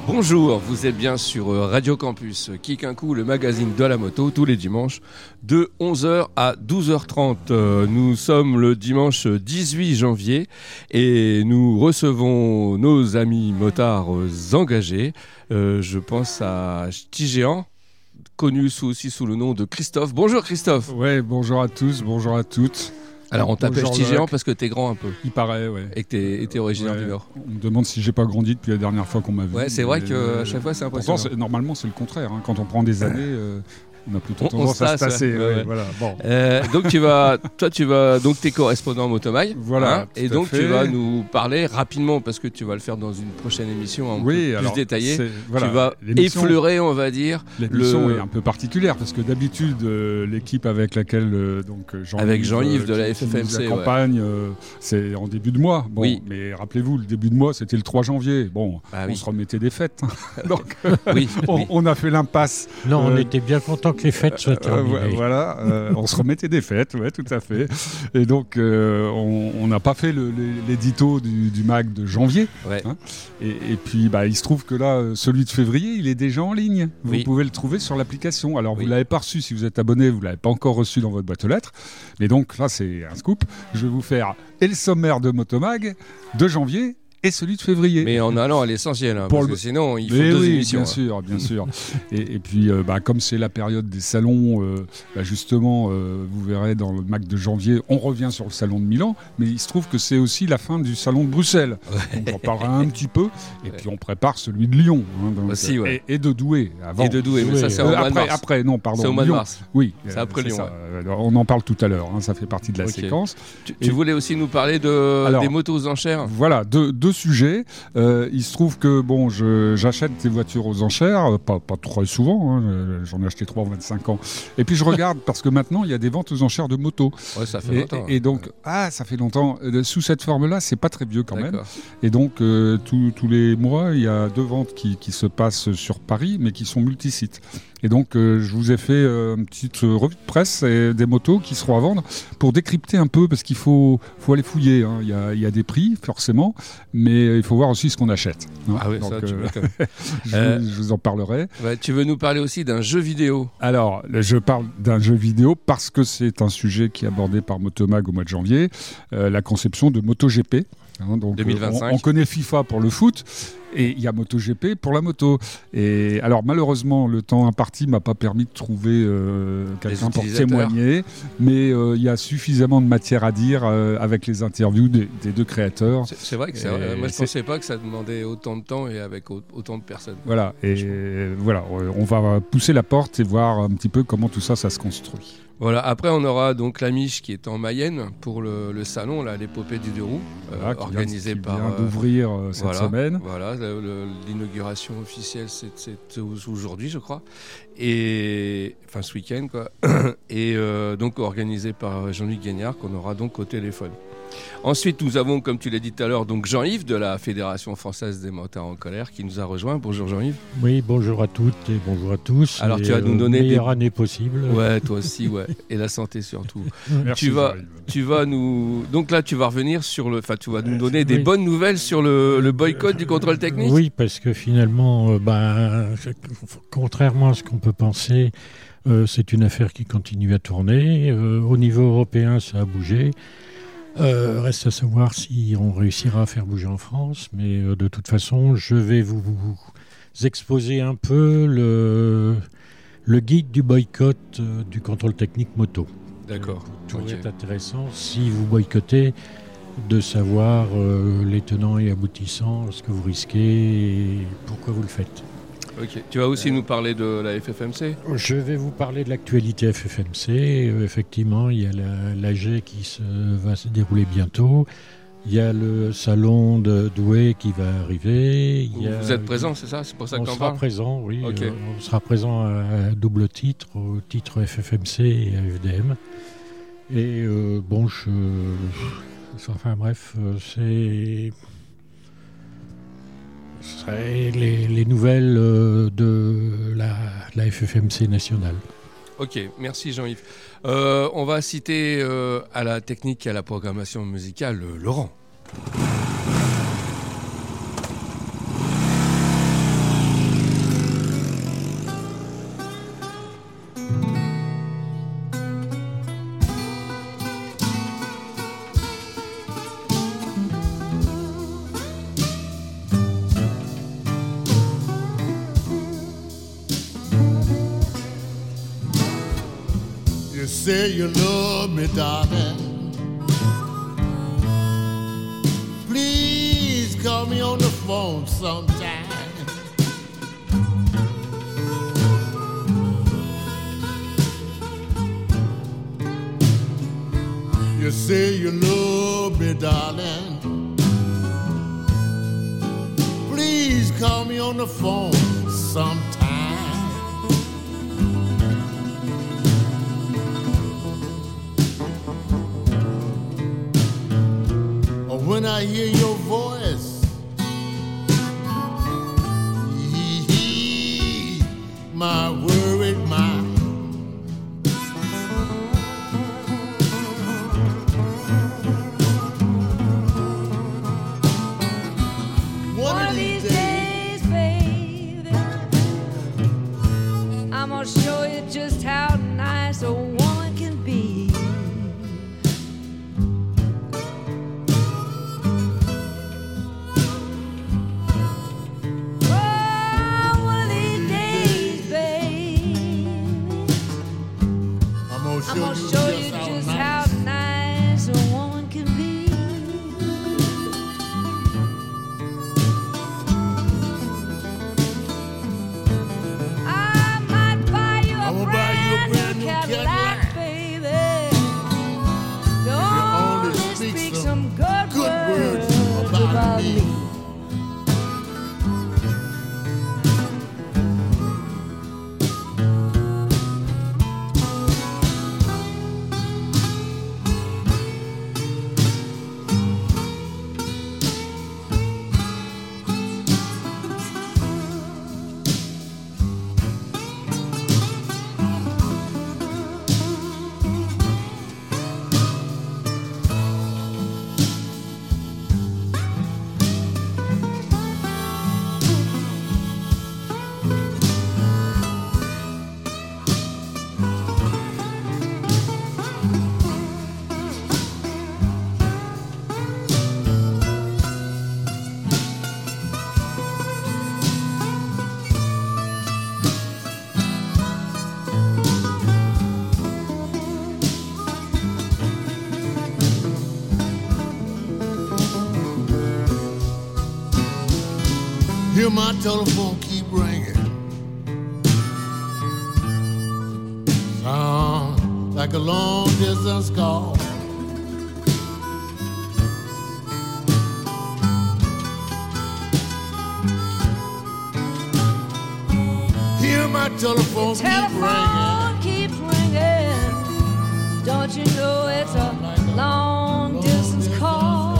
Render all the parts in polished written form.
Bonjour, vous êtes bien sur Radio Campus Kick un coup, le magazine de la moto, tous les dimanches de 11h à 12h30. Nous sommes le dimanche 18 janvier et nous recevons nos amis motards engagés. Je pense à Tigéan, connu aussi sous le nom de Christophe. Bonjour Christophe. Ouais, bonjour à tous, bonjour à toutes. Alors on t'appelle Tigéan parce que t'es grand un peu. Il paraît, ouais. Et que t'es originaire du Nord. On me demande si j'ai pas grandi depuis la dernière fois qu'on m'a vu. Ouais, c'est vrai qu'à chaque fois c'est impressionnant. Pourtant, normalement c'est le contraire. Hein. Quand on prend des années, on a plutôt tendance à se tasser. Ouais. Voilà. Bon. Donc donc t'es correspondant Motomag. Voilà. Hein, et donc tu vas nous parler rapidement parce que tu vas le faire dans une prochaine émission un peu plus détaillée. Voilà, tu vas effleurer, on va dire. L'émission est un peu particulière parce que d'habitude l'équipe avec laquelle Jean-Yves de la FFMC accompagne, c'est en début de mois. Bon, oui. Mais rappelez-vous, le début de mois c'était le 3 janvier. Bon, on se remettait des fêtes. Donc on a fait l'impasse. Non, on était bien contents que les fêtes soient terminées. Voilà, on se remettait des fêtes, ouais, tout à fait. Et donc, on n'a pas fait l'édito du mag de janvier. Ouais. Hein, et puis, il se trouve que là, celui de février, il est déjà en ligne. Vous pouvez le trouver sur l'application. Alors, vous ne l'avez pas reçu si vous êtes abonné, vous ne l'avez pas encore reçu dans votre boîte aux lettres. Mais donc, là, c'est un scoop. Je vais vous faire le sommaire de Motomag de janvier et celui de février. Mais en allant à l'essentiel, parce que sinon il faut deux émissions. Bien sûr. Et puis, comme c'est la période des salons, justement, vous verrez dans le MAC de janvier, on revient sur le salon de Milan, mais il se trouve que c'est aussi la fin du salon de Bruxelles. Ouais. Donc, on en parlera un petit peu, et puis on prépare celui de Lyon. Hein, donc, aussi, et de Douai. Avant. Et de Douai, mais ça c'est au mois de mars. Après, non, pardon. C'est au mois de mars. Oui. C'est après Lyon. On en parle tout à l'heure, hein, ça fait partie de la séquence. Tu voulais aussi nous parler des motos aux enchères. Voilà, deux sujets. Il se trouve que j'achète des voitures aux enchères, pas très souvent, hein, j'en ai acheté 3 en 25 ans. Et puis je regarde parce que maintenant il y a des ventes aux enchères de motos. Ouais, ça fait longtemps. Et donc, ça fait longtemps. Sous cette forme-là, c'est pas très vieux quand même. Et donc tous les mois, il y a 2 ventes qui se passent sur Paris, mais qui sont multisites. Et donc, je vous ai fait une petite revue de presse et des motos qui seront à vendre pour décrypter un peu, parce qu'il faut aller fouiller. Hein. Il y a des prix, forcément, mais il faut voir aussi ce qu'on achète. Hein. Ah oui, donc, ça, tu m'étonnes. Je vous en parlerai. Ouais, tu veux nous parler aussi d'un jeu vidéo ? Alors, je parle d'un jeu vidéo parce que c'est un sujet qui est abordé par Motomag au mois de janvier, la conception de MotoGP. Hein, donc, 2025. On connaît FIFA pour le foot. Et il y a MotoGP pour la moto. Et alors malheureusement, le temps imparti m'a pas permis de trouver quelqu'un pour témoigner, mais il y a suffisamment de matière à dire avec les interviews des 2 créateurs. C'est vrai que c'est vrai. Moi je pensais pas que ça demandait autant de temps et avec autant de personnes. Voilà, voilà, on va pousser la porte et voir un petit peu comment tout ça se construit. Voilà, après on aura donc la Miche qui est en Mayenne pour le salon, l'épopée du 2 roues, organisé par... Qui vient d'ouvrir cette semaine. Voilà, l'inauguration officielle c'est aujourd'hui je crois, et enfin ce week-end quoi, et donc organisé par Jean-Luc Guignard qu'on aura donc au téléphone. Ensuite, nous avons, comme tu l'as dit tout à l'heure, donc Jean-Yves de la Fédération française des motards en colère qui nous a rejoint. Bonjour Jean-Yves. Oui, bonjour à toutes et bonjour à tous. Alors tu vas nous donner meilleure année possible. Ouais, toi aussi, ouais, et la santé surtout. Merci. Tu vas nous, donc là, tu vas revenir tu vas nous donner des bonnes nouvelles sur le boycott du contrôle technique. Oui, parce que finalement, contrairement à ce qu'on peut penser, c'est une affaire qui continue à tourner. Au niveau européen, ça a bougé. Reste à savoir si on réussira à faire bouger en France, mais de toute façon, je vais vous exposer un peu le guide du boycott du contrôle technique moto. D'accord. Tout est intéressant si vous boycottez de savoir les tenants et aboutissants, ce que vous risquez et pourquoi vous le faites. Ok. Tu vas aussi nous parler de la FFMC ? Je vais vous parler de l'actualité FFMC. Effectivement, il y a l'AG qui va se dérouler bientôt. Il y a le salon de Douai qui va arriver. Vous êtes présent, c'est ça ? C'est pour ça que tu en parles ? On sera présent, oui. Okay. On sera présent à double titre, au titre FFMC et AFDM. Et c'est les nouvelles de la FFMC nationale. Ok, merci Jean-Yves. On va citer à la technique et à la programmation musicale Laurent. say you love me, darling. Please call me on the phone sometime. You say you love me, darling. Please call me on the phone sometime. Or when I hear your voice, my worried mind. One of these days, baby, I'm gonna show you just how nice a woman can be. Oh, one of these days, baby, I'm gonna show you just how nice a woman can be. I might buy you a brand new Cadillac, baby. You only speak some good words about me. Hear my telephone keep ringing. Sound like a long distance call. Hear my telephone keeps ringing. Don't you know it's a long distance call?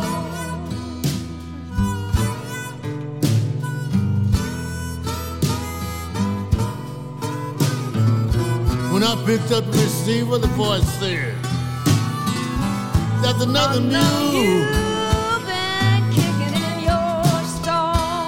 When I picked up the receiver, the voice said, "That's another new." You've been kicking in your stall.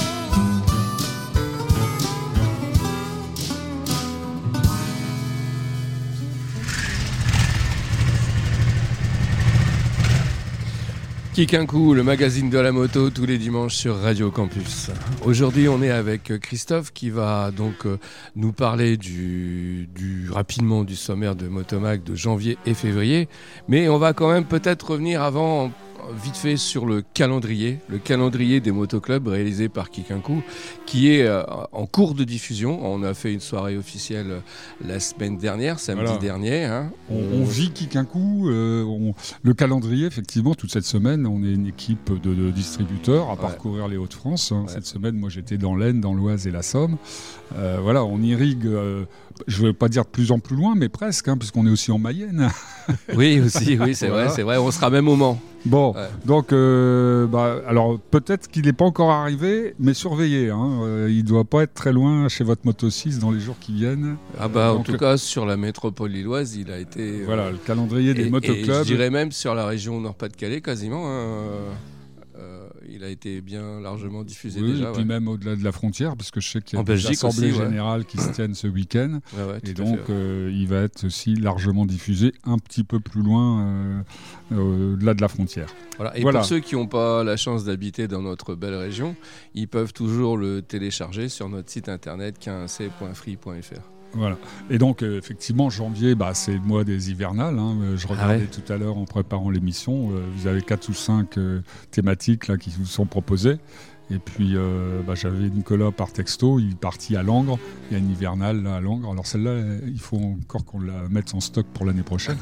Kick un coup, le magazine de la moto, tous les dimanches sur Radio Campus. Aujourd'hui, on est avec Christophe qui va donc nous parler rapidement du sommaire de Motomag de janvier et février. Mais on va quand même peut-être revenir avant vite fait sur le calendrier des motoclubs réalisé par Kick un coup, qui est en cours de diffusion. On a fait une soirée officielle la semaine dernière, samedi dernier. Hein. On vit Kick un coup. Le calendrier, effectivement, toute cette semaine, on est une équipe de distributeurs à parcourir les Hauts-de-France. Hein. Cette semaine, moi, j'étais dans l'Aisne, dans l'Oise et la Somme. Voilà, on irrigue. Je ne veux pas dire de plus en plus loin, mais presque, hein, puisqu'on est aussi en Mayenne. Oui, aussi, oui, c'est vrai. On sera même au Mans. Bon, donc, alors peut-être qu'il n'est pas encore arrivé, mais surveillez. Hein, il ne doit pas être très loin chez votre Moto 6 dans les jours qui viennent. En tout cas, sur la métropole lilloise, il a été. Voilà, le calendrier des motoclubs. Je dirais même sur la région Nord-Pas-de-Calais, quasiment. Il a été bien largement diffusé déjà. Et puis même au-delà de la frontière, parce que je sais qu'il y a des assemblées générales qui se tiennent ce week-end. Et donc, il va être aussi largement diffusé un petit peu plus loin, au-delà de la frontière. Voilà. Et pour ceux qui n'ont pas la chance d'habiter dans notre belle région, ils peuvent toujours le télécharger sur notre site internet 15c.free.fr. Voilà. Et donc, effectivement, janvier, c'est le mois des hivernales. Hein. Je regardais tout à l'heure en préparant l'émission. Vous avez 4 ou 5 thématiques là, qui vous sont proposées. Et puis, j'avais Nicolas par texto. Il est parti à Langres. Il y a une hivernale là, à Langres. Alors, celle-là, il faut encore qu'on la mette en stock pour l'année prochaine.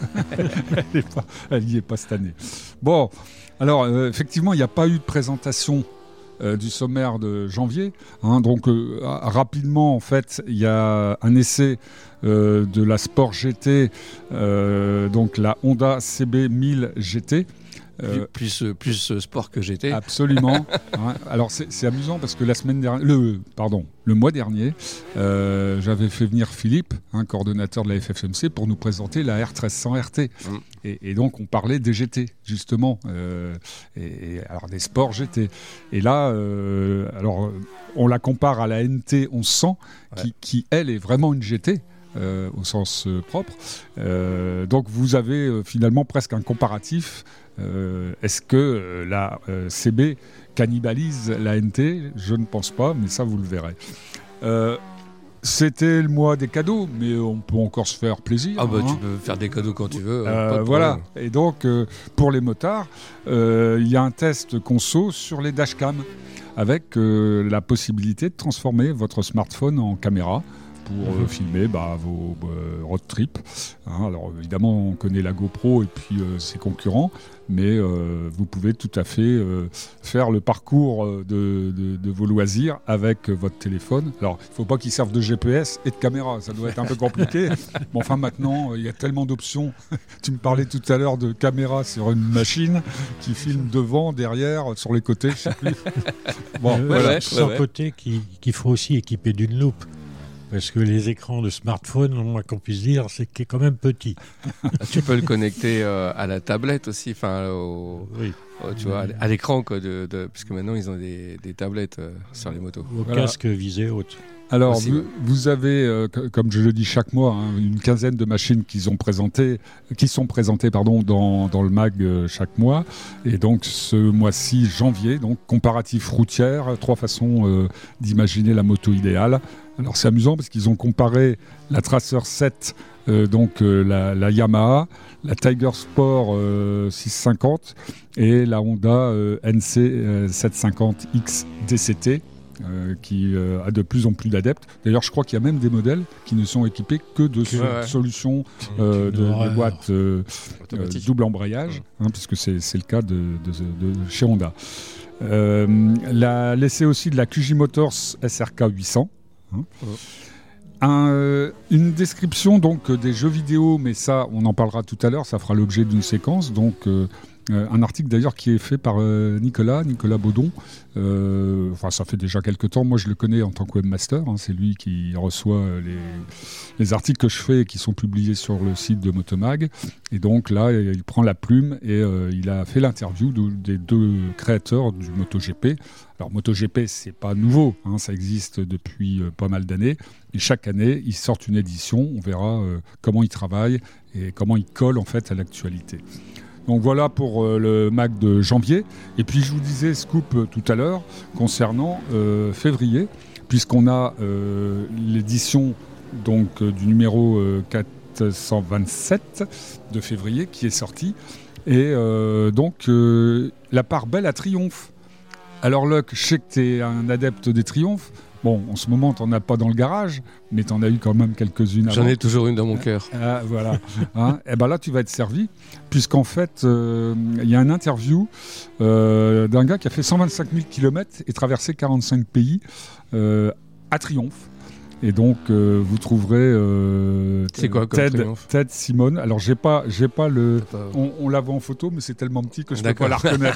Elle n'y est pas cette année. Bon, alors, effectivement, il n'y a pas eu de présentation du sommaire de janvier. Hein, donc rapidement, en fait, il y a un essai de la Sport GT, donc la Honda CB 1000 GT. Plus sport que GT. Absolument. Hein. Alors c'est amusant parce que le mois dernier, j'avais fait venir Philippe, coordonnateur de la FFMC, pour nous présenter la R1300 RT. Et donc on parlait des GT justement, alors des sports GT. Et là, on la compare à la NT 1100 qui elle est vraiment une GT. Au sens propre. Donc vous avez finalement presque un comparatif. Est-ce que la CB cannibalise la NT ? Je ne pense pas, mais ça vous le verrez. C'était le mois des cadeaux, mais on peut encore se faire plaisir. Tu peux faire des cadeaux quand tu veux. Voilà. Et donc pour les motards, il y a un test conso sur les dashcams avec la possibilité de transformer votre smartphone en caméra pour filmer vos road trips. Alors évidemment, on connaît la GoPro et puis ses concurrents, mais vous pouvez tout à fait faire le parcours de vos loisirs avec votre téléphone. Alors, il ne faut pas qu'il serve de GPS et de caméra, ça doit être un peu compliqué. Mais enfin, maintenant, il y a tellement d'options. Tu me parlais tout à l'heure de caméra sur une machine qui filme devant, derrière, sur les côtés, je ne sais plus. Bon, sans côté qu'il faut aussi équiper d'une loupe. Parce que les écrans de smartphone, au moins qu'on puisse dire, c'est qu'il est quand même petit. Tu peux le connecter à la tablette aussi, tu vois, à l'écran, puisque maintenant ils ont des tablettes sur les motos. Au casque visé haute. Alors, vous avez, comme je le dis chaque mois, une quinzaine de machines qui sont présentées dans le mag chaque mois. Et donc, ce mois-ci, janvier, donc comparatif routière, 3 façons d'imaginer la moto idéale. Alors, c'est amusant parce qu'ils ont comparé la Tracer 7, la Yamaha, la Tiger Sport 650 et la Honda NC 750X DCT. Qui a de plus en plus d'adeptes. D'ailleurs, je crois qu'il y a même des modèles qui ne sont équipés que de solutions de boîtes double embrayage, puisque c'est le cas de chez Honda. L'essai aussi de la QJ Motors SRK 800. Une description donc des jeux vidéo, mais ça, on en parlera tout à l'heure, ça fera l'objet d'une séquence. Donc, un article d'ailleurs qui est fait par Nicolas Baudon. Ça fait déjà quelques temps. Moi, je le connais en tant que webmaster. C'est lui qui reçoit les articles que je fais et qui sont publiés sur le site de Motomag. Et donc là, il prend la plume et il a fait l'interview des 2 créateurs du MotoGP. Alors, MotoGP, c'est pas nouveau. Ça existe depuis pas mal d'années. Et chaque année, ils sortent une édition. On verra comment ils travaillent et comment ils collent en fait à l'actualité. Donc voilà pour le mag de janvier. Et puis je vous disais scoop tout à l'heure concernant février, puisqu'on a l'édition donc du numéro 427 de février qui est sorti. Et donc la part belle à Triomphe. Alors Luc, je sais que tu es un adepte des Triomphes. Bon, en ce moment, tu n'en as pas dans le garage, mais tu en as eu quand même quelques-unes avant. J'en ai toujours une dans mon cœur. Voilà. Et ben là, tu vas être servi, puisqu'en fait, il y a une interview d'un gars qui a fait 125 000 km et traversé 45 pays à Triomphe. Et donc, vous trouverez c'est quoi, comme Ted Simone. Alors, j'ai pas le... On la voit en photo, mais c'est tellement petit que je ne peux pas la reconnaître.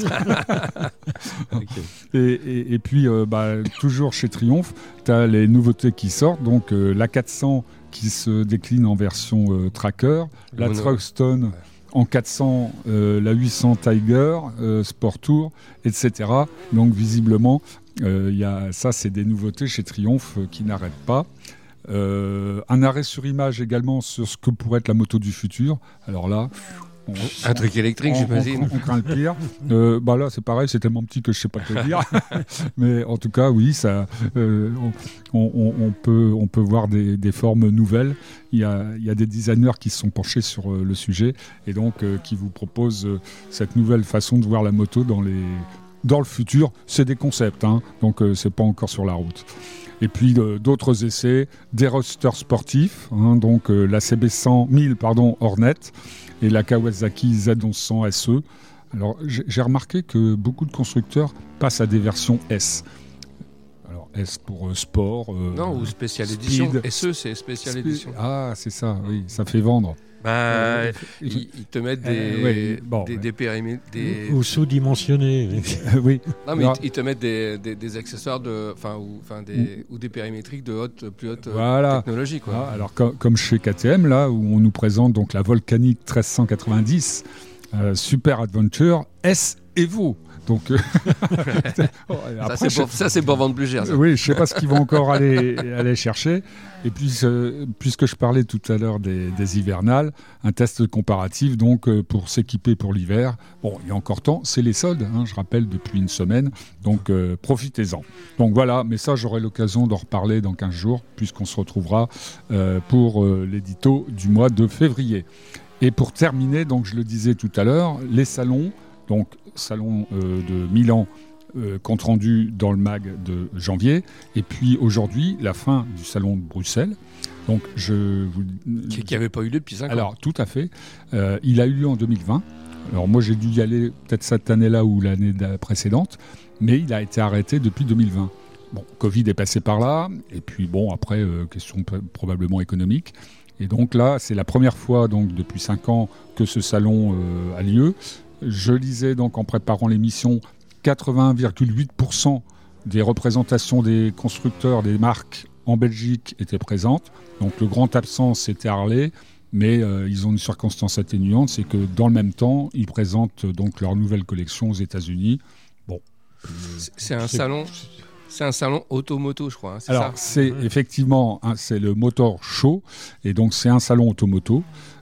Okay. Et puis, toujours chez Triomphe, tu as les nouveautés qui sortent. Donc, la 400 qui se décline en version tracker, la Truckstone en 400, la 800 Tiger, Sport Tour, etc. Donc, visiblement... ça, c'est des nouveautés chez Triomphe qui n'arrêtent pas. Un arrêt sur image également sur ce que pourrait être la moto du futur. Alors là, Un truc électrique, j'imagine. On craint le pire. Là, c'est pareil, c'est tellement petit que je sais pas te le dire. Mais en tout cas, oui, ça, on peut voir des formes nouvelles. Il y a des designers qui se sont penchés sur le sujet et donc qui vous proposent cette nouvelle façon de voir la moto dans le futur. C'est des concepts, hein, donc c'est pas encore sur la route. Et puis d'autres essais, des roadsters sportifs, hein, donc la CB 1000 Hornet et la Kawasaki Z1100 SE. Alors j'ai remarqué que beaucoup de constructeurs passent à des versions S. Alors S pour sport. Non, ou spécial speed. édition. SE, c'est spécial édition. Ah, c'est ça, oui, ça fait vendre. Ils te mettent des périmètres. Ou sous-dimensionnés. Oui. Non, mais ils te mettent des accessoires ou des périmétriques de plus haute technologie. Quoi. Alors, comme chez KTM, là, où on nous présente donc la Volcanic 1390 Super Adventure S Evo. Donc, après, ça, c'est pour vendre plus cher. Ça. Oui, je ne sais pas ce qu'ils vont encore aller chercher. Et puis, puisque je parlais tout à l'heure des hivernales, un test comparatif donc, pour s'équiper pour l'hiver. Bon, il y a encore temps, c'est les soldes, hein, je rappelle, depuis une semaine. Donc, profitez-en. Donc voilà, mais ça, j'aurai l'occasion d'en reparler dans 15 jours, puisqu'on se retrouvera pour l'édito du mois de février. Et pour terminer, donc, je le disais tout à l'heure, les salons. Donc, salon de Milan, compte rendu dans le mag de janvier. Et puis aujourd'hui, la fin du salon de Bruxelles. Donc, qui n'avait pas eu lieu depuis 5 ans. Alors, tout à fait. Il a eu lieu en 2020. Alors, moi, j'ai dû y aller peut-être cette année-là ou l'année précédente. Mais il a été arrêté depuis 2020. Bon, Covid est passé par là. Et puis, bon, après, question probablement économique. Et donc là, c'est la première fois donc, depuis 5 ans que ce salon a lieu. Je lisais donc en préparant l'émission 81,8% des représentations des constructeurs, des marques en Belgique étaient présentes. Donc le grand absent c'était Harley, mais ils ont une circonstance atténuante, c'est que dans le même temps, ils présentent donc leur nouvelle collection aux États-Unis. Bon, c'est un salon automoto, je crois. Hein, alors c'est effectivement c'est le Motor Show et donc c'est un salon automoto.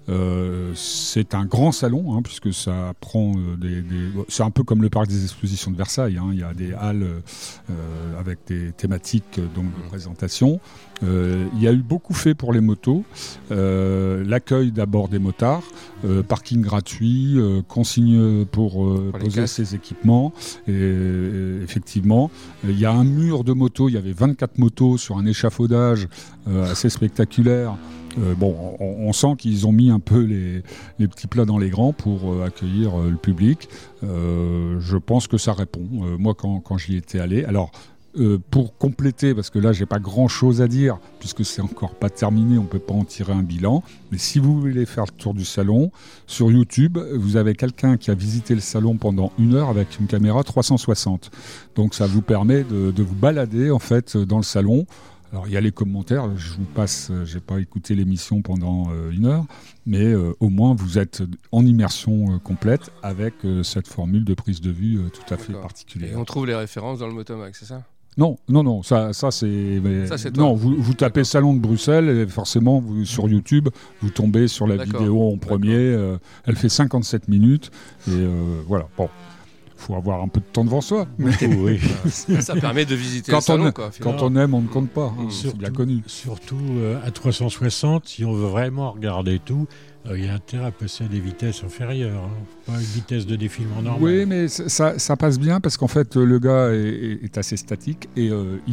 C'est un grand salon, hein, puisque ça prend c'est un peu comme le parc des expositions de Versailles, hein. Il y a des halles avec des thématiques donc, de présentation. Il y a eu beaucoup fait pour les motos, l'accueil d'abord des motards, parking gratuit, consigne pour poser ses équipements. Et effectivement, il y a un mur de motos, il y avait 24 motos sur un échafaudage assez spectaculaire. On sent qu'ils ont mis un peu les petits plats dans les grands pour accueillir le public. Je pense que ça répond. Moi, quand j'y étais allé. Alors, pour compléter, parce que là, j'ai pas grand-chose à dire, puisque c'est encore pas terminé, on peut pas en tirer un bilan. Mais si vous voulez faire le tour du salon, sur YouTube, vous avez quelqu'un qui a visité le salon pendant 1 heure avec une caméra 360. Donc, ça vous permet de vous balader, en fait, dans le salon. Alors, il y a les commentaires, je vous passe, j'ai pas écouté l'émission pendant 1 heure, mais au moins vous êtes en immersion complète avec cette formule de prise de vue tout à fait particulière. Et on trouve les références dans le Motomag, c'est ça ? Non, ça c'est... Ça, c'est non, vous tapez Salon de Bruxelles et forcément, sur YouTube, vous tombez sur la vidéo en premier, elle fait 57 minutes, et voilà, bon. Il faut avoir un peu de temps devant soi. Oui. Ça permet de visiter le salon. Quand on aime, on ne compte pas. Hein, c'est bien connu. Surtout à 360, si on veut vraiment regarder tout, il y a intérêt à passer à des vitesses inférieures. Hein. Pas une vitesse de défilement normale. Oui, mais ça passe bien parce qu'en fait, le gars est assez statique et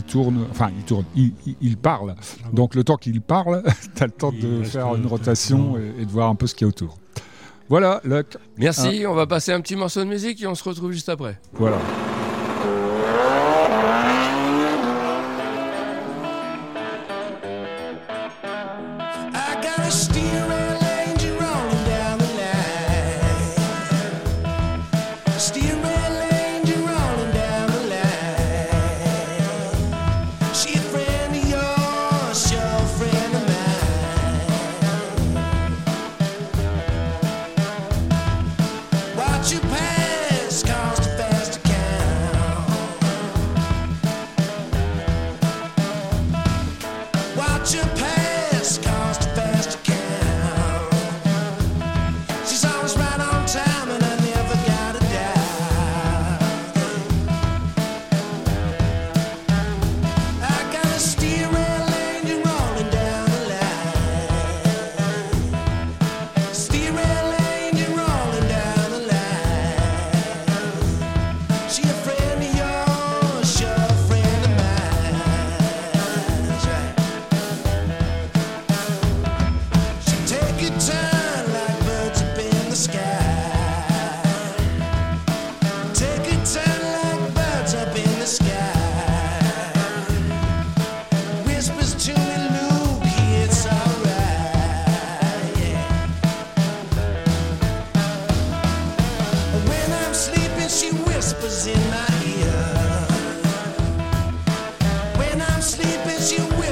il parle. Donc le temps qu'il parle, tu as le temps de faire une rotation et de voir un peu ce qu'il y a autour. Voilà, Luc. Merci, on va passer un petit morceau de musique et on se retrouve juste après. Voilà. Your past cost fast account. She's always right on.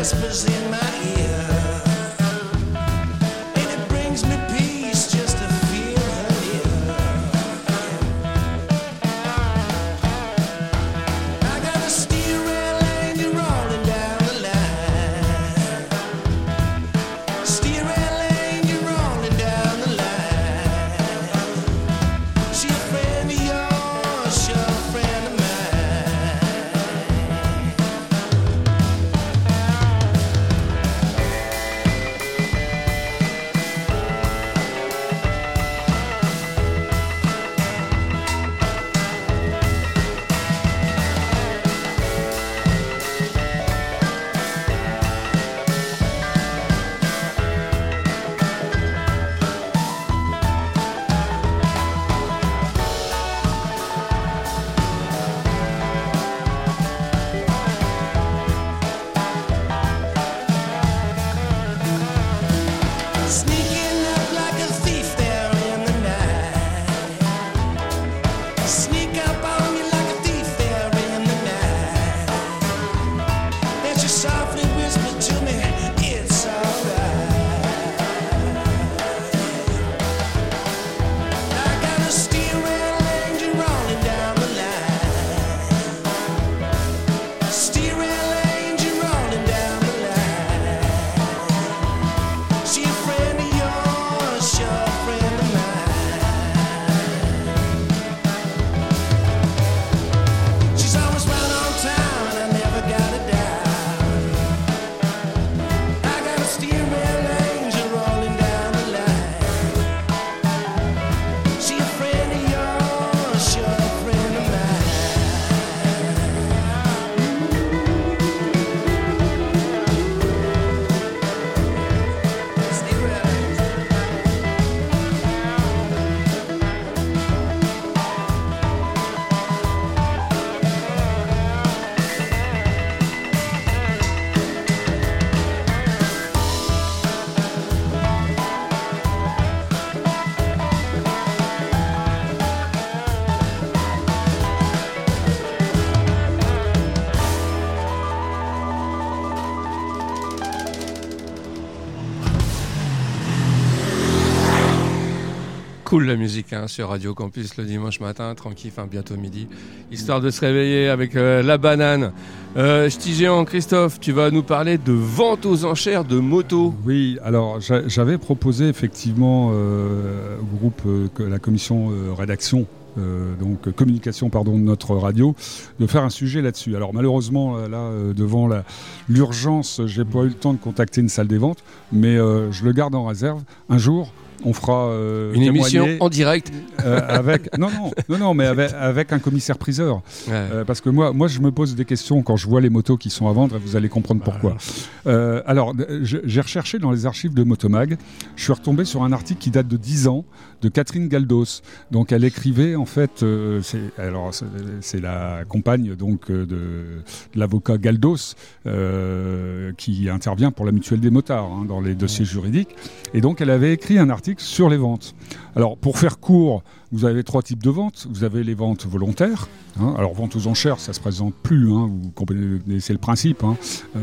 whispers in my ear, and it brings me peace just to feel her near. I got a steel rail angel rolling down the line, steel rail angel rolling down the line. She a friend of yours, she a friend of mine. Sneaking up like a thief there in the night. Sneak up on you like a thief there in the night. And she softly whispered to me, it's alright. I got a steel rail angel rolling down the line. Steel rail angel rolling down the line. She a friend of yours, she a friend of mine. She's always right on time, and I never got it down. I got a steel rail angel rolling down the line. She a friend of yours, she a friend of mine. Steel rail angel. Cool la musique hein, sur Radio Campus le dimanche matin, tranquille, enfin bientôt midi, histoire de se réveiller avec la banane. Ch'ti géant, Christophe, tu vas nous parler de vente aux enchères de motos. Oui, alors j'avais proposé effectivement au groupe, la commission rédaction, donc communication de notre radio, de faire un sujet là-dessus. Alors malheureusement là devant l'urgence, j'ai pas eu le temps de contacter une salle des ventes, mais je le garde en réserve. Un jour on fera une émission en direct avec mais avec un commissaire-priseur, parce que moi je me pose des questions quand je vois les motos qui sont à vendre et vous allez comprendre pourquoi. Alors j'ai recherché dans les archives de Motomag, je suis retombé sur un article qui date de 10 ans de Catherine Galdos. Donc elle écrivait en fait, c'est la compagne donc de l'avocat Galdos qui intervient pour la mutuelle des motards hein, dans les dossiers juridiques, et donc elle avait écrit un article sur les ventes. Alors pour faire court, vous avez 3 types de ventes. Vous avez les ventes volontaires. Hein. Alors vente aux enchères, ça se présente plus. Hein. Vous connaissez le principe. Hein.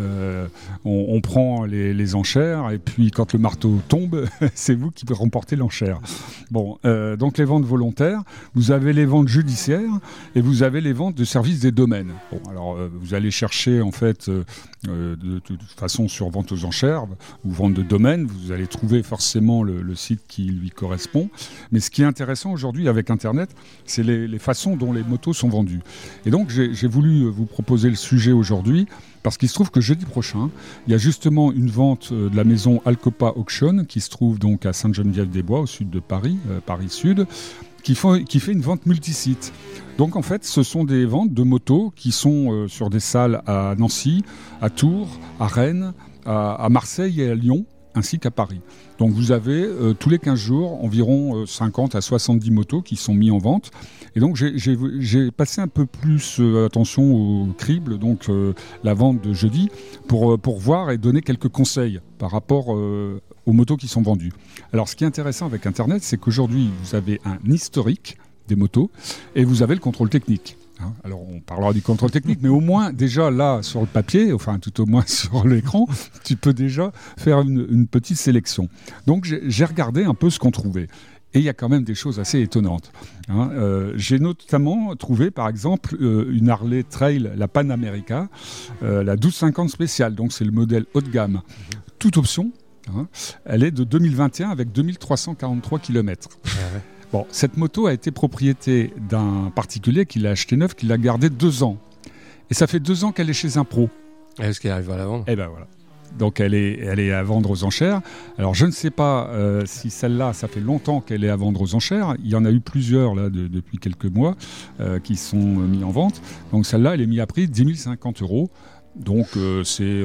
On prend les enchères et puis quand le marteau tombe, c'est vous qui remportez l'enchère. Bon, donc les ventes volontaires. Vous avez les ventes judiciaires et vous avez les ventes de services des domaines. Bon, alors vous allez chercher en fait de toute façon sur vente aux enchères ou vente de domaine, vous allez trouver forcément le site qui lui correspond. Mais ce qui est intéressant aujourd'hui avec Internet, c'est les façons dont les motos sont vendues. Et donc j'ai voulu vous proposer le sujet aujourd'hui parce qu'il se trouve que jeudi prochain, il y a justement une vente de la maison Alcopa Auction qui se trouve donc à Sainte-Geneviève-des-Bois au sud de Paris, Paris Sud, qui fait une vente multisite. Donc en fait, ce sont des ventes de motos qui sont sur des salles à Nancy, à Tours, à Rennes, à Marseille et à Lyon, ainsi qu'à Paris. Donc vous avez tous les 15 jours environ 50 à 70 motos qui sont mis en vente. Et donc j'ai passé un peu plus attention au crible, donc la vente de jeudi, pour voir et donner quelques conseils par rapport aux motos qui sont vendues. Alors ce qui est intéressant avec Internet, c'est qu'aujourd'hui vous avez un historique des motos et vous avez le contrôle technique. Alors on parlera du contrôle technique, mais au moins déjà là sur le papier, enfin tout au moins sur l'écran, tu peux déjà faire une petite sélection. Donc j'ai regardé un peu ce qu'on trouvait. Et il y a quand même des choses assez étonnantes. J'ai notamment trouvé, par exemple, une Harley Trail, la Pan America, la 1250 spéciale. Donc c'est le modèle haut de gamme. Toute option. Elle est de 2021 avec 2343 km. Ah ouais. Bon, cette moto a été propriété d'un particulier qui l'a acheté neuf, qui l'a gardé 2 ans. Et ça fait 2 ans qu'elle est chez un pro. Est-ce qu'elle arrive à la vendre ? Eh ben voilà. Donc elle est à vendre aux enchères. Alors je ne sais pas si celle-là, ça fait longtemps qu'elle est à vendre aux enchères. Il y en a eu plusieurs là depuis quelques mois qui sont mis en vente. Donc celle-là, elle est mise à prix 10 050 €. Donc c'est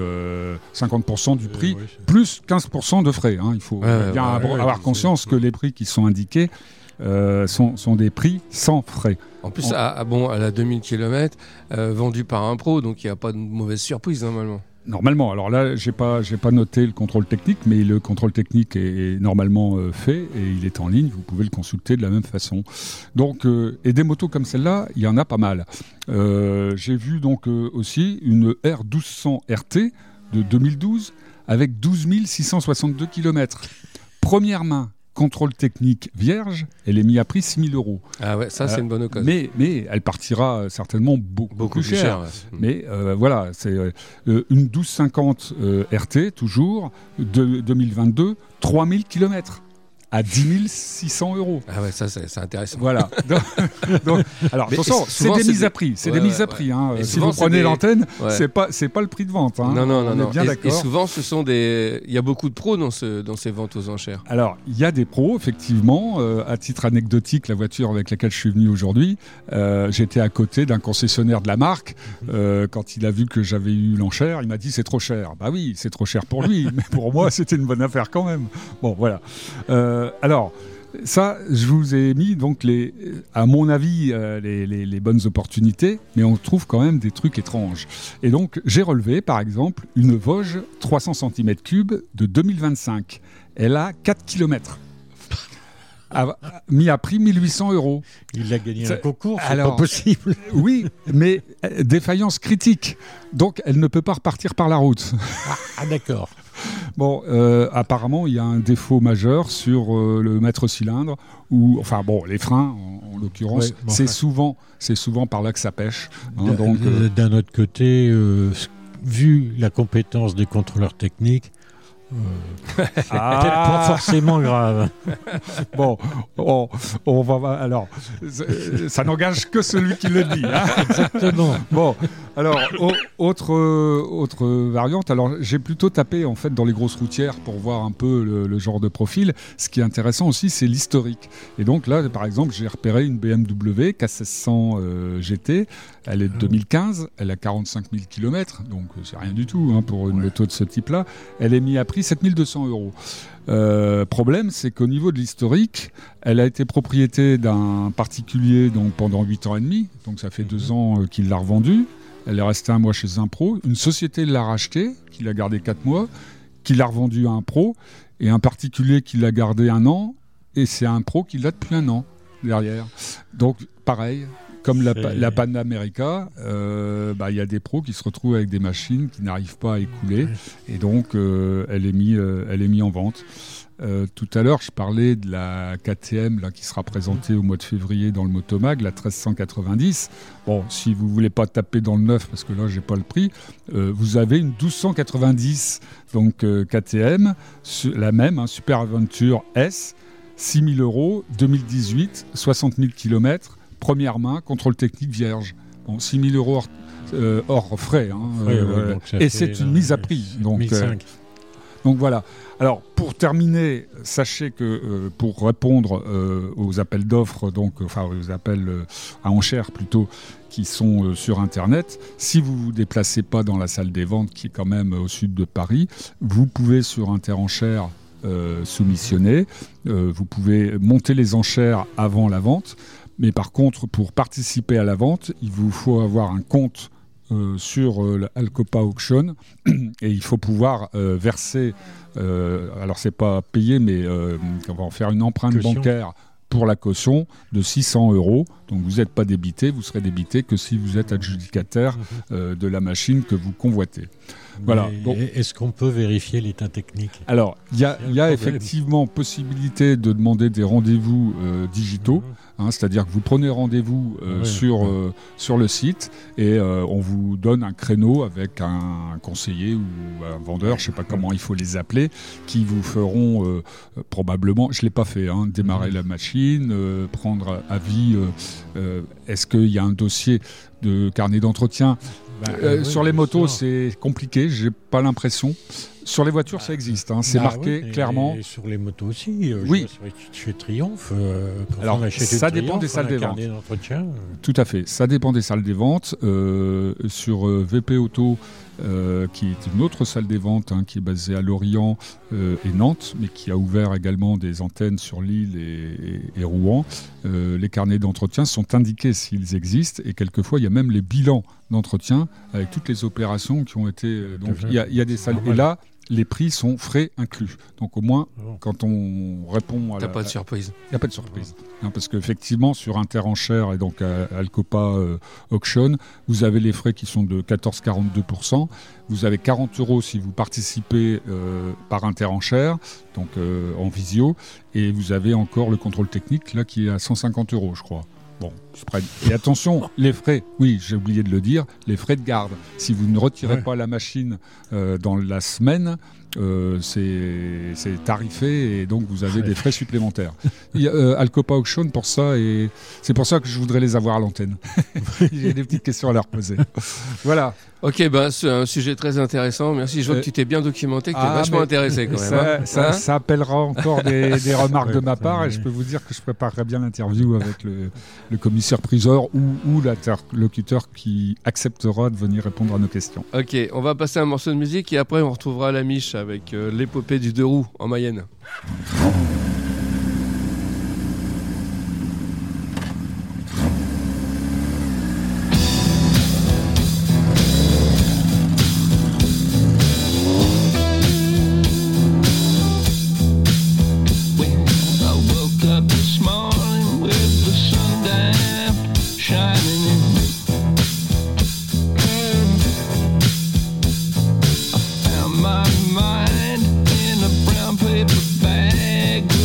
50% du prix, plus 15% de frais. Il faut bien avoir conscience que les prix qui sont indiqués sont des prix sans frais. En plus, elle a 2000 km vendue par un pro, donc il n'y a pas de mauvaise surprise normalement. Normalement, alors là, j'ai pas noté le contrôle technique, mais le contrôle technique est normalement fait et il est en ligne. Vous pouvez le consulter de la même façon. Donc, et des motos comme celle-là, il y en a pas mal. J'ai vu donc aussi une R1200 RT de 2012 avec 12 662 km. Première main. Contrôle technique vierge, elle est mise à prix 6 000 €. Ah ouais, ça c'est une bonne occasion. Mais elle partira certainement beaucoup plus cher. Ouais. Mais voilà, c'est une 1250 RT, toujours, de 2022, 3000 km. À 10 600 €. Ah ouais, ça c'est intéressant. Voilà. Donc, alors attention, c'est des mises à prix. C'est des mises à prix. Si vous prenez l'antenne, c'est pas le prix de vente. Non. On est bien d'accord. Et souvent, il y a beaucoup de pros dans ces ventes aux enchères. Alors, il y a des pros, effectivement. À titre anecdotique, la voiture avec laquelle je suis venu aujourd'hui, j'étais à côté d'un concessionnaire de la marque. Quand il a vu que j'avais eu l'enchère, il m'a dit c'est trop cher. Bah oui, c'est trop cher pour lui, mais pour moi, c'était une bonne affaire quand même. Bon, voilà. Alors, ça, je vous ai mis donc à mon avis les bonnes opportunités, mais on trouve quand même des trucs étranges. Et donc, j'ai relevé, par exemple, une Vosges 300 cm3 de 2025. Elle a 4 km. Mis à prix 1 800 €. Il a gagné un concours, c'est pas possible. Oui, mais défaillance critique. Donc, elle ne peut pas repartir par la route. Ah d'accord. Bon, apparemment, il y a un défaut majeur sur le maître cylindre, les freins, en l'occurrence, c'est souvent par là que ça pêche. D'un autre côté, vu la compétence des contrôleurs techniques, peut-être pas forcément grave. Bon, on va alors, ça n'engage que celui qui le dit. Exactement. Bon, alors autre variante. Alors j'ai plutôt tapé en fait dans les grosses routières pour voir un peu le genre de profil. Ce qui est intéressant aussi, c'est l'historique. Et donc là, par exemple, j'ai repéré une BMW K1600 GT. Elle est de 2015. Elle a 45 000 km, donc c'est rien du tout pour une moto de ce type-là. Elle est mise à prix 7 200 €. Problème, c'est qu'au niveau de l'historique, elle a été propriété d'un particulier donc, pendant 8 ans et demi. Donc ça fait 2 ans qu'il l'a revendue. Elle est restée 1 mois chez un pro. Une société l'a rachetée, qui l'a gardée 4 mois, qui l'a revendue à un pro. Et un particulier qui l'a gardée 1 an. Et c'est un pro qui l'a depuis 1 an derrière. Donc pareil. Comme la Pan America, y a des pros qui se retrouvent avec des machines qui n'arrivent pas à écouler, et donc elle est mise en vente. Tout à l'heure, je parlais de la KTM qui sera présentée au mois de février dans le Motomag, la 1390. Bon, si vous voulez pas taper dans le neuf, parce que là j'ai pas le prix, vous avez une 1290 donc KTM, la même, Super Adventure S, 6 000 €, 2018, 60 000 km. Première main, contrôle technique vierge. Bon, 6 000 € hors frais. Et c'est une mise à prix. Donc voilà. Alors, pour terminer, sachez que pour répondre aux appels d'offres, aux appels à enchères plutôt, qui sont sur Internet, si vous ne vous déplacez pas dans la salle des ventes, qui est quand même au sud de Paris, vous pouvez sur Interenchères soumissionner. Vous pouvez monter les enchères avant la vente. Mais par contre, pour participer à la vente, il vous faut avoir un compte sur l'Alcopa Auction et il faut pouvoir verser, alors c'est pas payé, mais on va en faire une empreinte bancaire pour la caution de 600 €. Donc vous n'êtes pas débité, vous serez débité que si vous êtes adjudicataire de la machine que vous convoitez. Voilà. Donc, est-ce qu'on peut vérifier l'état technique ? Alors, il y a effectivement possibilité de demander des rendez-vous digitaux, c'est-à-dire que vous prenez rendez-vous sur le site et on vous donne un créneau avec un conseiller ou un vendeur, je ne sais pas comment il faut les appeler, qui vous feront probablement, je ne l'ai pas fait, démarrer la machine, prendre avis, est-ce qu'il y a un dossier de carnet d'entretien. Sur les motos, c'est compliqué, j'ai pas l'impression. Sur les voitures, ça existe, c'est marqué clairement. Et sur les motos aussi. Oui. Chez Triomphe, alors on achète ça une dépend Triomphe, des salles des ventes. Tout à fait, ça dépend des salles des ventes. Sur VP Auto, qui est une autre salle des ventes qui est basée à Lorient et Nantes, mais qui a ouvert également des antennes sur Lille et Rouen. Les carnets d'entretien sont indiqués s'ils existent et quelquefois il y a même les bilans d'entretien avec toutes les opérations qui ont été. Donc il y a des salles. Et là, les prix sont frais inclus. Donc au moins, quand on répond à T'as pas de surprise. Il n'y a pas de surprise. Parce qu'effectivement, sur Interenchères et donc à Alcopa Auction, vous avez les frais qui sont de 14,42%. Vous avez 40 € si vous participez par Interenchères, donc en visio. Et vous avez encore le contrôle technique, là, qui est à 150 €, je crois. Bon, et attention, les frais, oui, j'ai oublié de le dire, les frais de garde. Si vous ne retirez pas la machine dans la semaine, c'est tarifé et donc vous avez des frais supplémentaires. Il y a Alcopa Auction pour ça et c'est pour ça que je voudrais les avoir à l'antenne. J'ai des petites questions à leur poser. Voilà. Ok, c'est un sujet très intéressant. Merci. Je vois que tu t'es bien documenté, que tu es vachement intéressé quand même. Ça appellera encore des remarques de ma part et je peux vous dire que je préparerai bien l'interview avec le commissaire-priseur ou l'interlocuteur qui acceptera de venir répondre à nos questions. Ok, on va passer un morceau de musique et après on retrouvera la Miche avec l'épopée du 2 roues en Mayenne. My mind in a brown paper bag.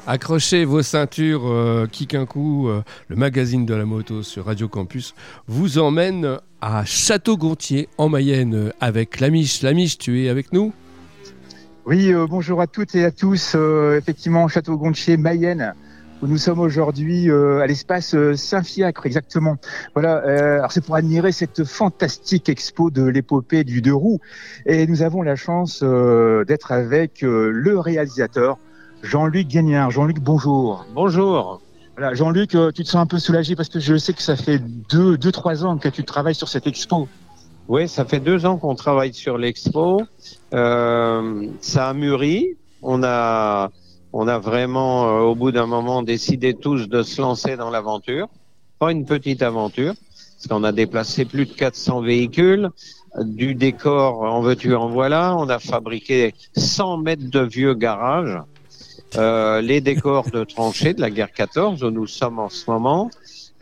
Accrochez vos ceintures, Kikunku, le magazine de la moto sur Radio Campus, vous emmène à Château-Gontier en Mayenne avec Lamiche. Lamiche, tu es avec nous ? Oui, bonjour à toutes et à tous. Effectivement, Château-Gontier, Mayenne, où nous sommes aujourd'hui à l'espace Saint-Fiacre, exactement. Voilà, alors c'est pour admirer cette fantastique expo de l'épopée du deux roues. Et nous avons la chance d'être avec le réalisateur, Jean-Luc Gagnard. Jean-Luc, bonjour. Bonjour. Voilà, Jean-Luc, tu te sens un peu soulagé parce que je sais que ça fait 2-3 ans que tu travailles sur cette expo. Oui, ça fait 2 ans qu'on travaille sur l'expo. Ça a mûri. On a vraiment, au bout d'un moment, décidé tous de se lancer dans l'aventure. Pas une petite aventure, parce qu'on a déplacé plus de 400 véhicules, du décor en veux-tu en voilà. On a fabriqué 100 mètres de vieux garages, les décors de tranchées de la guerre 14, où nous sommes en ce moment.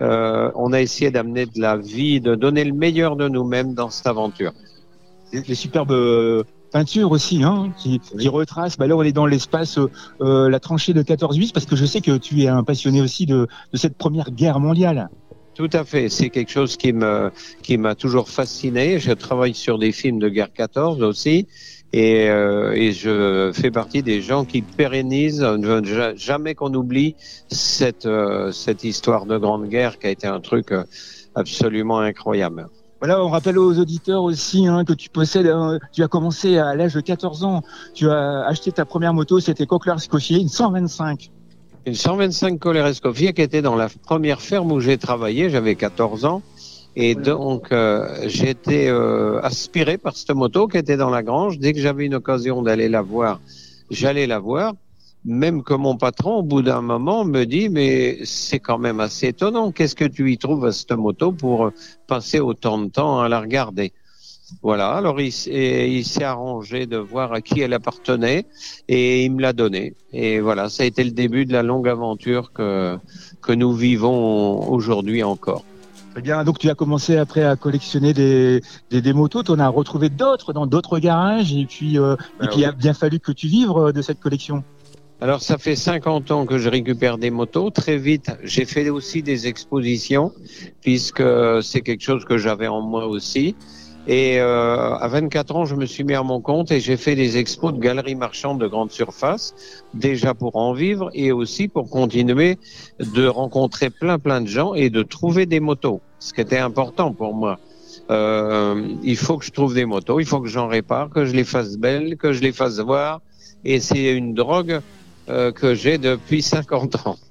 On a essayé d'amener de la vie, de donner le meilleur de nous-mêmes dans cette aventure. Les superbes peintures aussi, hein, qui retracent. Là, on est dans l'espace, la tranchée de 14-8, parce que je sais que tu es un passionné aussi de cette première guerre mondiale. Tout à fait. C'est quelque chose qui m'a toujours fasciné. Je travaille sur des films de guerre 14 aussi. Et je fais partie des gens qui pérennisent, ne veulent jamais qu'on oublie cette histoire de grande guerre qui a été un truc absolument incroyable. Voilà, on rappelle aux auditeurs aussi que tu possèdes, tu as commencé à l'âge de 14 ans, tu as acheté ta première moto, c'était Coquelin-Escoffier, une 125. Une 125 Coquelin-Escoffier qui était dans la première ferme où j'ai travaillé, j'avais 14 ans. Et donc, j'ai été aspiré par cette moto qui était dans la grange. Dès que j'avais une occasion d'aller la voir, j'allais la voir. Même que mon patron, au bout d'un moment, me dit « Mais c'est quand même assez étonnant. Qu'est-ce que tu y trouves à cette moto pour passer autant de temps à la regarder ?» Voilà, alors il s'est arrangé de voir à qui elle appartenait et il me l'a donnée. Et voilà, ça a été le début de la longue aventure que nous vivons aujourd'hui encore. Eh bien, donc tu as commencé après à collectionner des motos, tu en as retrouvé d'autres dans d'autres garages et puis il a bien fallu que tu vives de cette collection. Alors ça fait 50 ans que je récupère des motos. Très vite, j'ai fait aussi des expositions puisque c'est quelque chose que j'avais en moi aussi. Et à 24 ans, je me suis mis à mon compte et j'ai fait des expos de galeries marchandes de grande surface, déjà pour en vivre et aussi pour continuer de rencontrer plein de gens et de trouver des motos, ce qui était important pour moi. Il faut que je trouve des motos, il faut que j'en répare, que je les fasse belles, que je les fasse voir. Et c'est une drogue que j'ai depuis 50 ans.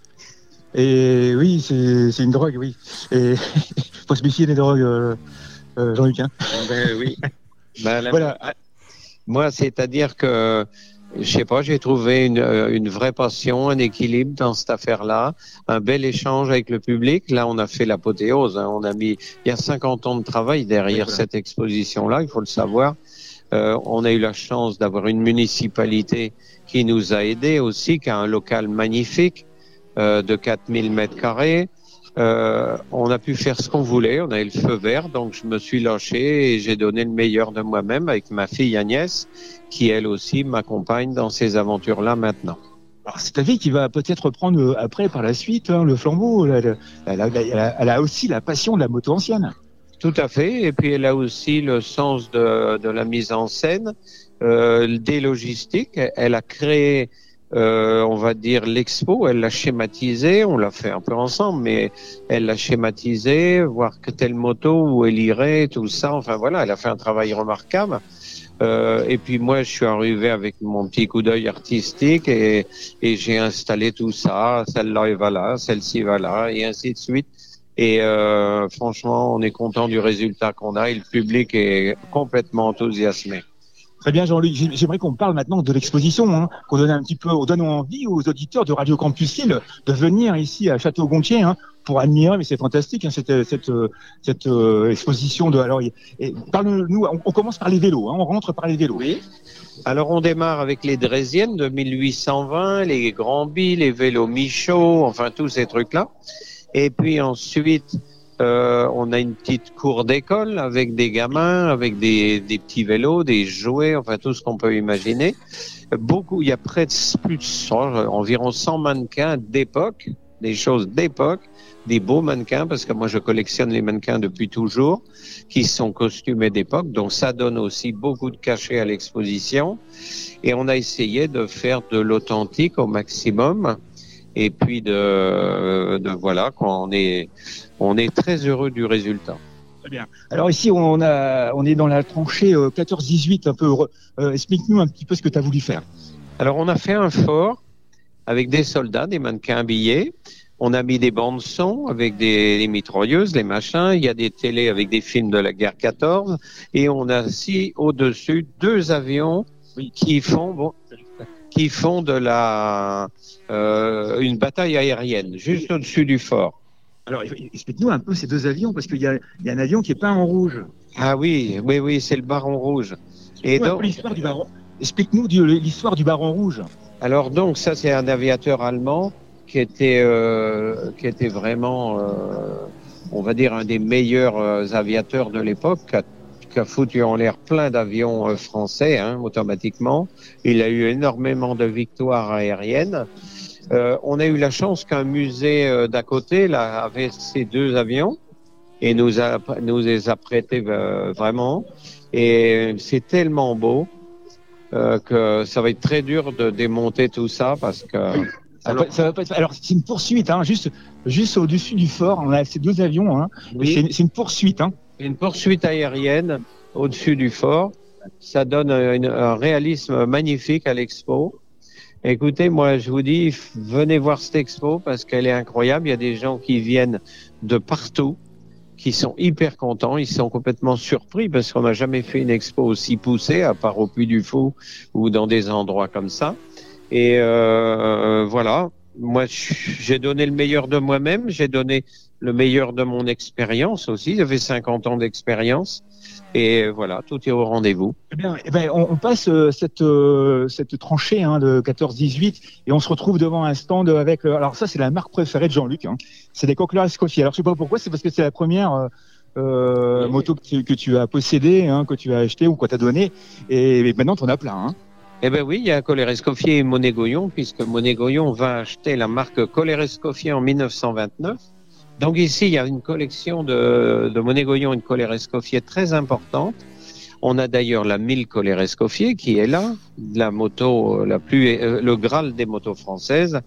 Et oui, c'est une drogue, oui. Et faut se méfier des drogues. Jean-Luc, hein. Oui. Voilà. Moi, c'est-à-dire que, je sais pas, j'ai trouvé une vraie passion, un équilibre dans cette affaire-là, un bel échange avec le public. Là, on a fait l'apothéose. On a mis, il y a 50 ans de travail derrière cette exposition-là, il faut le savoir. On a eu la chance d'avoir une municipalité qui nous a aidés aussi, qui a un local magnifique de 4000 mètres carrés. On a pu faire ce qu'on voulait, on a eu le feu vert, donc je me suis lâché et j'ai donné le meilleur de moi-même avec ma fille Agnès, qui elle aussi m'accompagne dans ces aventures-là maintenant. Alors c'est ta fille qui va peut-être prendre après, par la suite, le flambeau. Elle a aussi la passion de la moto ancienne. Tout à fait, et puis elle a aussi le sens de la mise en scène, des logistiques. Elle a créé on va dire l'expo, elle l'a schématisé, on l'a fait un peu ensemble, mais elle l'a schématisé, voir que telle moto, où elle irait, tout ça, enfin voilà, elle a fait un travail remarquable. Et puis moi, je suis arrivé avec mon petit coup d'œil artistique et j'ai installé tout ça, celle-là va là, celle-ci va là, et ainsi de suite. Et franchement, on est content du résultat qu'on a et le public est complètement enthousiasmé. Très bien, Jean-Luc. J'aimerais qu'on parle maintenant de l'exposition, qu'on donne on donne envie aux auditeurs de Radio Campus Lille de venir ici à Château-Gontier, pour admirer, mais c'est fantastique, cette exposition de. Alors, parle-nous. On commence par les vélos, on rentre par les vélos. Oui. Alors, on démarre avec les Draisiennes de 1820, les Granby, les vélos Michaud, enfin tous ces trucs-là. Et puis ensuite, On a une petite cour d'école avec des gamins, avec des petits vélos, des jouets, enfin tout ce qu'on peut imaginer. Beaucoup, il y a environ 100 mannequins d'époque, des choses d'époque, des beaux mannequins, parce que moi je collectionne les mannequins depuis toujours, qui sont costumés d'époque, donc ça donne aussi beaucoup de cachet à l'exposition. Et on a essayé de faire de l'authentique au maximum. Et puis voilà, on est très heureux du résultat. Très bien. Alors ici, on est dans la tranchée 14-18, un peu. Explique-nous un petit peu ce que tu as voulu faire. Alors on a fait un fort avec des soldats, des mannequins habillés. On a mis des bandes son avec des mitrailleuses, les machins. Il y a des télés avec des films de la guerre 14. Et on a aussi au-dessus 2 avions qui font de une bataille aérienne, juste au-dessus du fort. Alors, explique-nous un peu ces 2 avions, parce qu'il y a un avion qui est peint en rouge. Ah oui, c'est le Baron Rouge. Et donc, explique-nous l'histoire du Baron Rouge. Alors donc, ça c'est un aviateur allemand qui était vraiment, on va dire, un des meilleurs aviateurs de l'époque, qui a foutu en l'air plein d'avions français, automatiquement. Il a eu énormément de victoires aériennes. On a eu la chance qu'un musée d'à côté là, avait ces 2 avions et nous les a prêtés vraiment. Et c'est tellement beau que ça va être très dur de démonter tout ça parce que... Alors c'est une poursuite, juste au-dessus du fort, on a ces 2 avions. Oui. C'est une poursuite. Une poursuite aérienne au-dessus du fort. Ça donne un réalisme magnifique à l'expo. Écoutez, moi je vous dis, venez voir cette expo parce qu'elle est incroyable. Il y a des gens qui viennent de partout, qui sont hyper contents. Ils sont complètement surpris parce qu'on n'a jamais fait une expo aussi poussée, à part au Puy du Fou ou dans des endroits comme ça. Et voilà, moi j'ai donné le meilleur de moi-même, j'ai donné le meilleur de mon expérience aussi. J'avais 50 ans d'expérience. Et voilà, tout est au rendez-vous. Eh bien, on passe cette tranchée de 14-18 et on se retrouve devant un stand avec... alors ça, c'est la marque préférée de Jean-Luc. C'est des Coquelin Escoffier. Alors je sais pas pourquoi, c'est parce que c'est la première moto que tu as possédée, que tu as achetée ou qu'on t'a donnée. Et maintenant, tu en as plein. Eh ben oui, il y a Coller Escoffier et Monet Goyon, puisque Monet Goyon va acheter la marque Coller Escoffier en 1929. Donc ici, il y a une collection de Monet Goyon et de Coller Escoffier très importante. On a d'ailleurs la 1000 Coller Escoffier qui est là, la moto le Graal des motos françaises.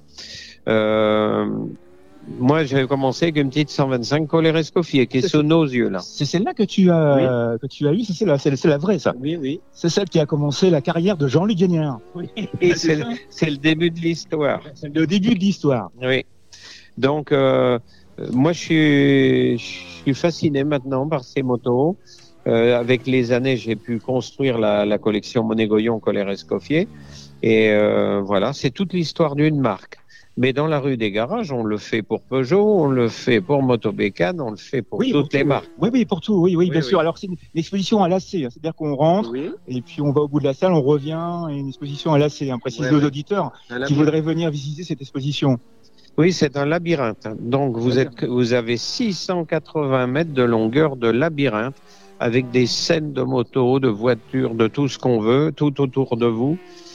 Moi, j'ai commencé avec une petite 125 Coller Escoffier qui est sous nos yeux là. C'est celle-là que tu as eue, c'est la vraie ça. Oui. C'est celle qui a commencé la carrière de Jean-Luc Gagnard. Oui. Et c'est le début de l'histoire. C'est le début de l'histoire. Oui. Donc moi, je suis fasciné maintenant par ces motos. Avec les années, j'ai pu construire la collection Monet Goyon Coller Escoffier. Et voilà, c'est toute l'histoire d'une marque. Mais dans la rue des garages, on le fait pour Peugeot, on le fait pour Motobécane, on le fait pour toutes les marques. Oui, pour tout, oui, bien sûr. Alors, c'est une exposition à lacet, c'est-à-dire qu'on rentre, et puis on va au bout de la salle, on revient, et une exposition à lacet, précise aux auditeurs qui voudraient venir visiter cette exposition. Oui, c'est un labyrinthe. Donc, vous avez 680 mètres de longueur de labyrinthe, avec des scènes de motos, de voitures, de tout ce qu'on veut, tout autour de vous.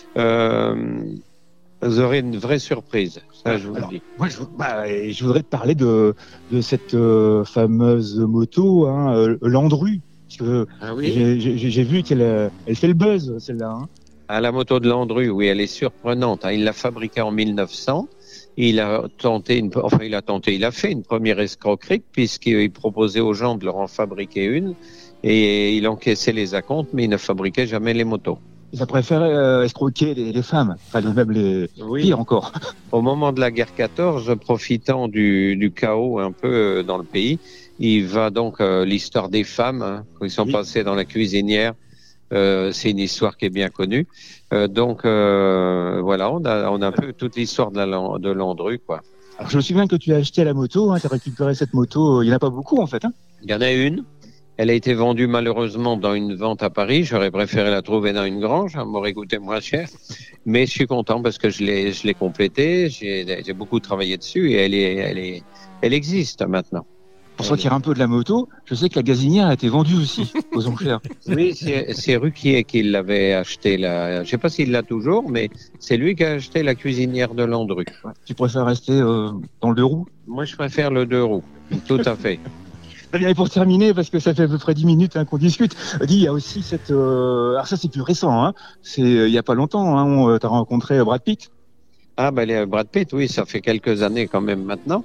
Vous aurez une vraie surprise, ça je vous le dis. Moi, je voudrais te parler de cette fameuse moto, Landru. Parce que j'ai vu qu'elle fait le buzz, celle-là. Ah, la moto de Landru, oui, elle est surprenante. Il l'a fabriquée en 1900. Il a fait une première escroquerie puisqu'il proposait aux gens de leur en fabriquer une et il encaissait les acomptes, mais il ne fabriquait jamais les motos. Il a préféré escroquer les femmes, même les pires encore. Au moment de la guerre 14, profitant du chaos un peu dans le pays, il va donc l'histoire des femmes, quand ils sont passés dans la cuisinière, c'est une histoire qui est bien connue. Donc voilà, on a un peu toute l'histoire de Landru, quoi. Alors je me souviens que tu as acheté la moto, tu as récupéré cette moto, il n'y en a pas beaucoup en fait. Il y en a une. Elle a été vendue malheureusement dans une vente à Paris. J'aurais préféré la trouver dans une grange, ça m'aurait coûté moins cher. Mais je suis content parce que je l'ai complétée. J'ai beaucoup travaillé dessus et elle existe maintenant. pour sortir un peu de la moto, je sais que la gazinière a été vendue aussi aux enchères. Oui, c'est Ruquier qui l'avait acheté. Je ne sais pas s'il l'a toujours, mais c'est lui qui a acheté la cuisinière de Landru. Ouais. Tu préfères rester dans le deux roues? Moi, je préfère le deux roues. Tout à fait. Très bien, et pour terminer, parce que ça fait à peu près 10 minutes qu'on discute, il y a aussi cette... alors ça, c'est plus récent, hein. C'est il n'y a pas longtemps, hein, tu as rencontré Brad Pitt. Ah, Brad Pitt, oui, ça fait quelques années quand même maintenant.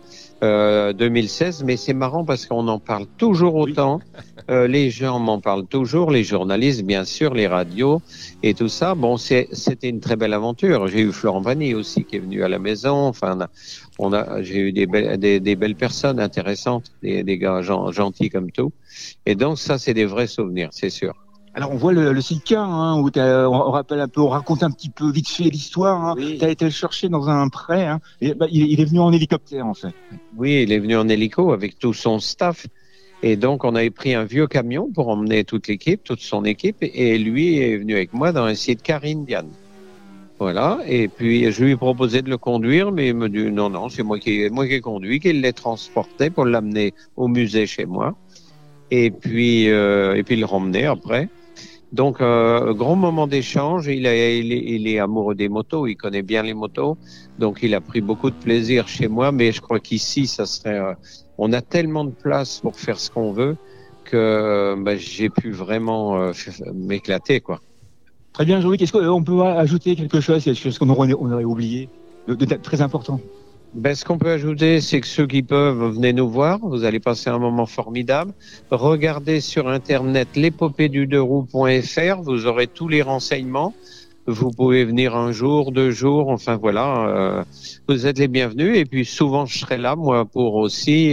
2016, mais c'est marrant parce qu'on en parle toujours autant. Les gens m'en parlent toujours, les journalistes, bien sûr, les radios et tout ça. Bon, c'était une très belle aventure. J'ai eu Florent Pagny aussi qui est venu à la maison. Enfin, j'ai eu des belles personnes intéressantes, des gars gentils comme tout. Et donc, ça, c'est des vrais souvenirs, c'est sûr. Alors on voit le Silka, hein, où on rappelle un peu, on raconte un petit peu vite fait l'histoire. Hein. Oui. Tu as été le chercher dans un pré. Hein, et, il est venu en hélicoptère en fait. Oui, il est venu en hélico avec tout son staff. Et donc on avait pris un vieux camion pour emmener toute son équipe. Et lui est venu avec moi dans un site Car Indian. Voilà. Et puis je lui ai proposé de le conduire, mais il me dit non, c'est moi qui ai conduit, qu'il l'ai transporté pour l'amener au musée chez moi. Et puis le ramener après. Donc, grand moment d'échange. Il est amoureux des motos. Il connaît bien les motos. Donc, il a pris beaucoup de plaisir chez moi. Mais je crois qu'ici, ça serait, on a tellement de place pour faire ce qu'on veut que, j'ai pu vraiment, m'éclater, quoi. Très bien, Jean-Luc. Est-ce qu'on peut ajouter quelque chose? Quelque chose qu'on aurait oublié de très important? Ce qu'on peut ajouter, c'est que ceux qui peuvent, venez nous voir. Vous allez passer un moment formidable. Regardez sur Internet l'épopéedu2roues.fr. Vous aurez tous les renseignements. Vous pouvez venir un jour, 2 jours. Enfin, voilà. Vous êtes les bienvenus. Et puis, souvent, je serai là, moi, pour aussi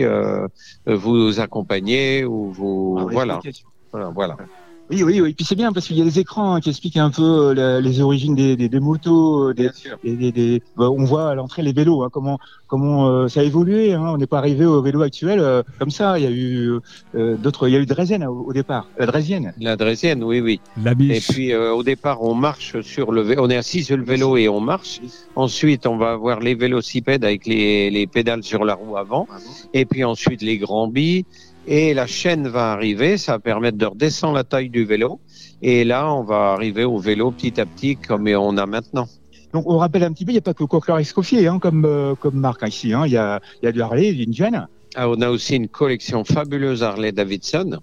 vous accompagner ou vous... Voilà. Oui. Et puis c'est bien parce qu'il y a des écrans qui expliquent un peu les origines des motos. On voit à l'entrée les vélos, hein, comment ça a évolué. Hein. On n'est pas arrivé au vélo actuel comme ça. Il y a eu d'autres. Il y a eu Draisienne au départ. La Draisienne, oui. La biche. Et puis au départ, on marche sur le vélo. On est assis sur le vélo et on marche. Ensuite, on va avoir les vélocipèdes avec les pédales sur la roue avant. Et puis ensuite, les grands billes. Et la chaîne va arriver, ça va permettre de redescendre la taille du vélo. Et là, on va arriver au vélo petit à petit comme on a maintenant. Donc, on rappelle un petit peu, il n'y a pas que Coquelin-Escoffier comme marque ici. Hein. Il y a du Harley, du Indian. Ah, on a aussi une collection fabuleuse Harley-Davidson.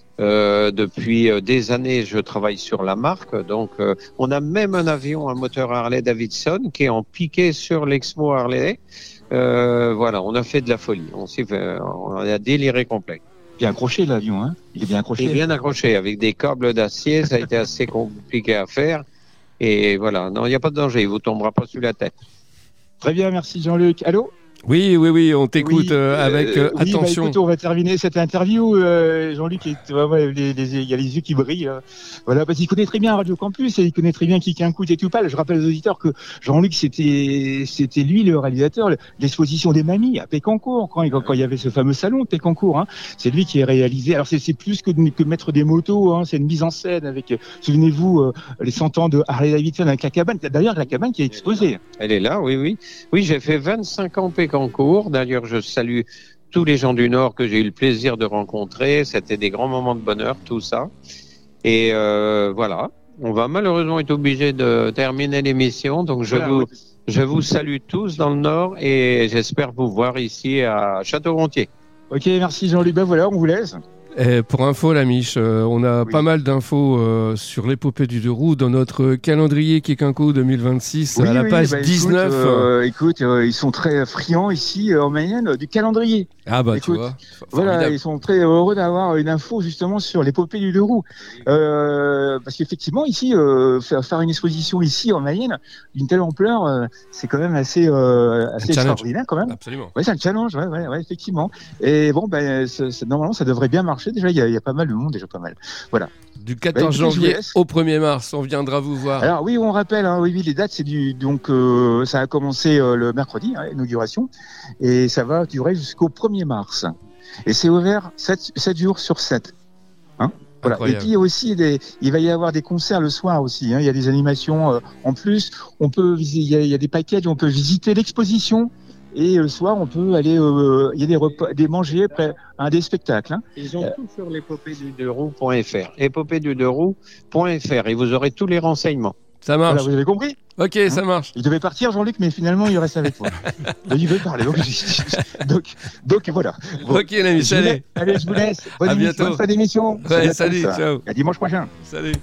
Depuis des années, je travaille sur la marque. Donc, on a même un avion à moteur Harley-Davidson qui est en piqué sur l'Expo Harley. Voilà, on a fait de la folie. On a déliré complet. Bien accroché l'avion, hein. Il est bien accroché. Il est bien accroché avec des câbles d'acier. Ça a été assez compliqué à faire. Et voilà, non, il n'y a pas de danger. Il vous tombera pas sur la tête. Très bien, merci Jean-Luc. Allô? Oui, on t'écoute avec attention. Écoute, on va terminer cette interview. Jean-Luc, il y a les yeux qui brillent. Voilà, parce qu'il connaît très bien Radio Campus et il connaît très bien Kikinkou et Tupal. Je rappelle aux auditeurs que Jean-Luc, c'était lui le réalisateur de l'exposition des mamies à Pécancourt, quand il y avait ce fameux salon de Pécancourt. Hein. C'est lui qui a réalisé. Alors, c'est plus que mettre des motos. Hein. C'est une mise en scène avec, souvenez-vous, les 100 ans de Harley Davidson avec la cabane. D'ailleurs, la cabane qui est exposée. Elle est là, oui. Oui, j'ai fait 25 ans Pécancourt. D'ailleurs, je salue tous les gens du Nord que j'ai eu le plaisir de rencontrer. C'était des grands moments de bonheur, tout ça. Et voilà, on va malheureusement être obligé de terminer l'émission. Donc, je vous salue tous dans le Nord et j'espère vous voir ici à Château-Gontier. Ok, merci Jean-Luc. Voilà, on vous laisse. Et pour info, la Miche, on a pas mal d'infos sur l'épopée du deux roues dans notre calendrier Kikinkou 2026 à la page 19. Écoute, ils sont très friands ici en Mayenne du calendrier. Ah bah écoute, tu vois. Voilà, ils sont très heureux d'avoir une info justement sur l'épopée du deux roues. Parce qu'effectivement ici, faire une exposition ici en Mayenne d'une telle ampleur, c'est quand même assez extraordinaire quand même. Absolument. Ouais, c'est un challenge, ouais, effectivement. Et bon, normalement, ça devrait bien marcher. Déjà, il y a pas mal de monde, déjà pas mal. Voilà. Du 14 janvier au 1er mars, on viendra vous voir. Alors oui, on rappelle, hein, oui, les dates, c'est ça a commencé le mercredi, l'inauguration, et ça va durer jusqu'au 1er mars. Et c'est ouvert 7 jours sur 7. Hein, voilà. Et puis aussi, il va y avoir des concerts le soir aussi. Hein, il y a des animations en plus. Il y a des packages, on peut visiter l'exposition Et le soir, on peut aller, il y a des repas, des manger après des spectacles. Hein. Ils ont tout sur l'épopéedudeuxroues.fr. épopéedudeuxroues.fr et vous aurez tous les renseignements. Ça marche. Voilà, vous avez compris? Ok, ça marche. Il devait partir, Jean-Luc, mais finalement, il reste avec moi. Il veut parler. Donc voilà. Bon, ok, l'ami, salut. Allez, je vous laisse. À bientôt. Bonne fin d'émission. Ouais, salut, ciao. À dimanche prochain. Salut.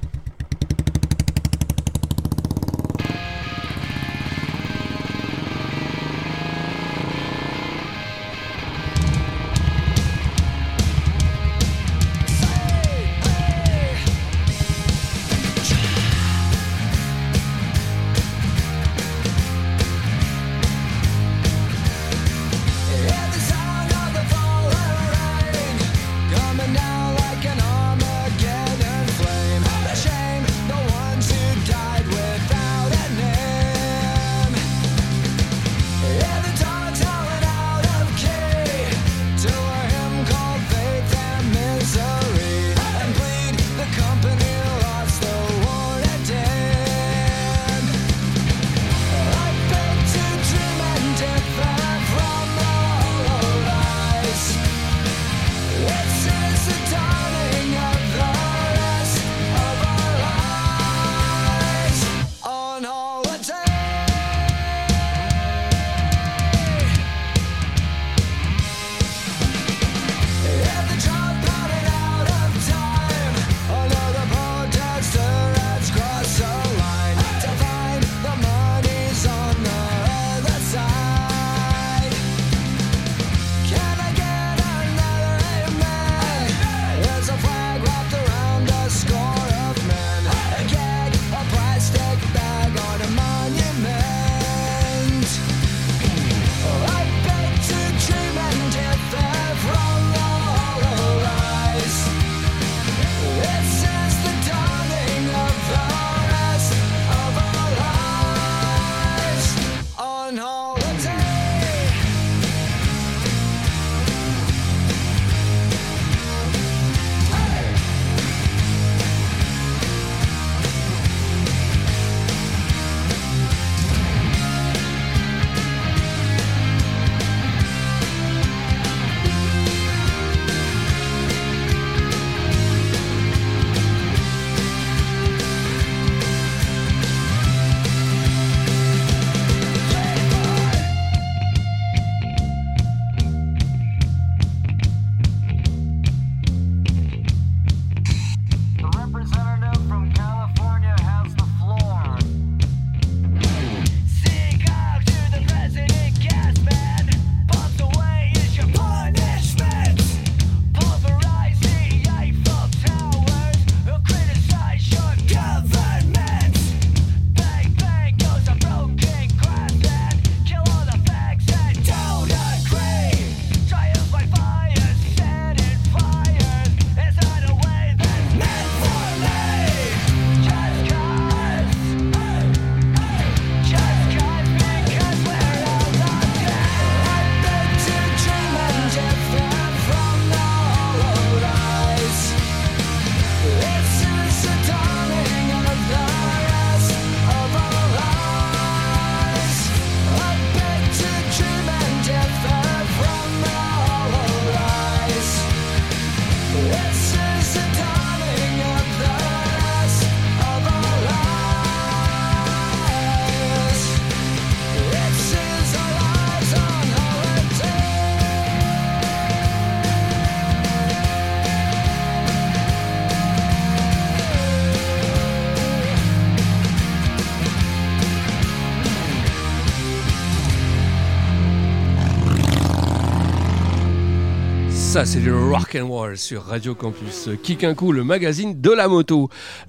Ça, c'est du rock and roll sur Radio Campus. Kick un coup, le magazine de la moto.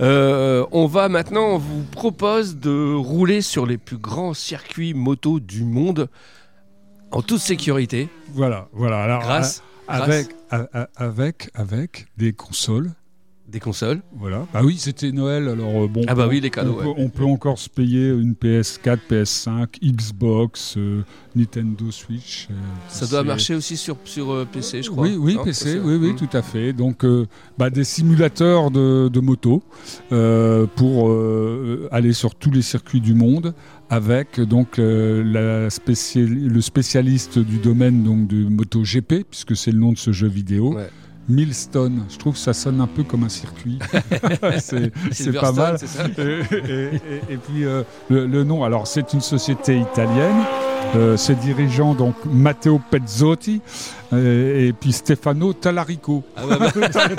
On vous propose de rouler sur les plus grands circuits moto du monde en toute sécurité. Voilà. Alors, grâce avec des consoles Des consoles. Voilà. Bah oui, c'était Noël, alors bon. Ah bah oui, les cadeaux. On peut encore se payer une PS4, PS5, Xbox, Nintendo Switch. Ça doit marcher aussi sur PC, je crois. Oui, non, PC, oui, tout à fait. Donc, des simulateurs de moto pour aller sur tous les circuits du monde, avec donc le spécialiste du domaine donc de MotoGP, puisque c'est le nom de ce jeu vidéo. Ouais. Millstone, je trouve que ça sonne un peu comme un circuit. c'est pas mal. C'est ça et puis le nom, alors c'est une société italienne. Ses dirigeants, donc Matteo Pezzotti et puis Stefano Talarico. Ah ouais,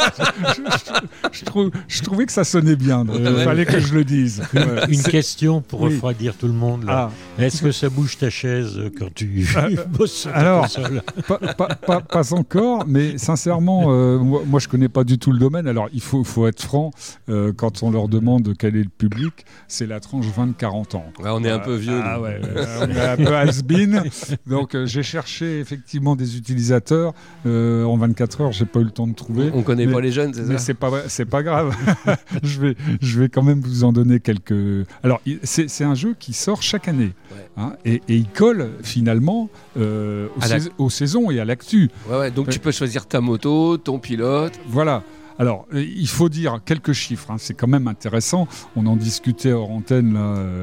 je trouvais que ça sonnait bien, donc il fallait que je le dise. Une question pour refroidir tout le monde. Là. Est-ce que ça bouge ta chaise quand tu bosses sur ta console ? Pas encore, mais sincèrement, moi je connais pas du tout le domaine. Alors il faut être franc, quand on leur demande quel est le public, c'est la tranche 20-40 ans. Ouais, on est un peu vieux. On est un peu has-been. Donc j'ai cherché effectivement des utilisateurs. En 24 heures, j'ai pas eu le temps de trouver. On connaît pas les jeunes, c'est ça ? Mais c'est pas grave. je vais quand même vous en donner quelques. Alors c'est un jeu qui sort chaque année, et il colle finalement aux saisons et à l'actu. Ouais, donc tu peux choisir ta moto, ton pilote. Voilà. Alors, il faut dire quelques chiffres, c'est quand même intéressant. On en discutait hors antenne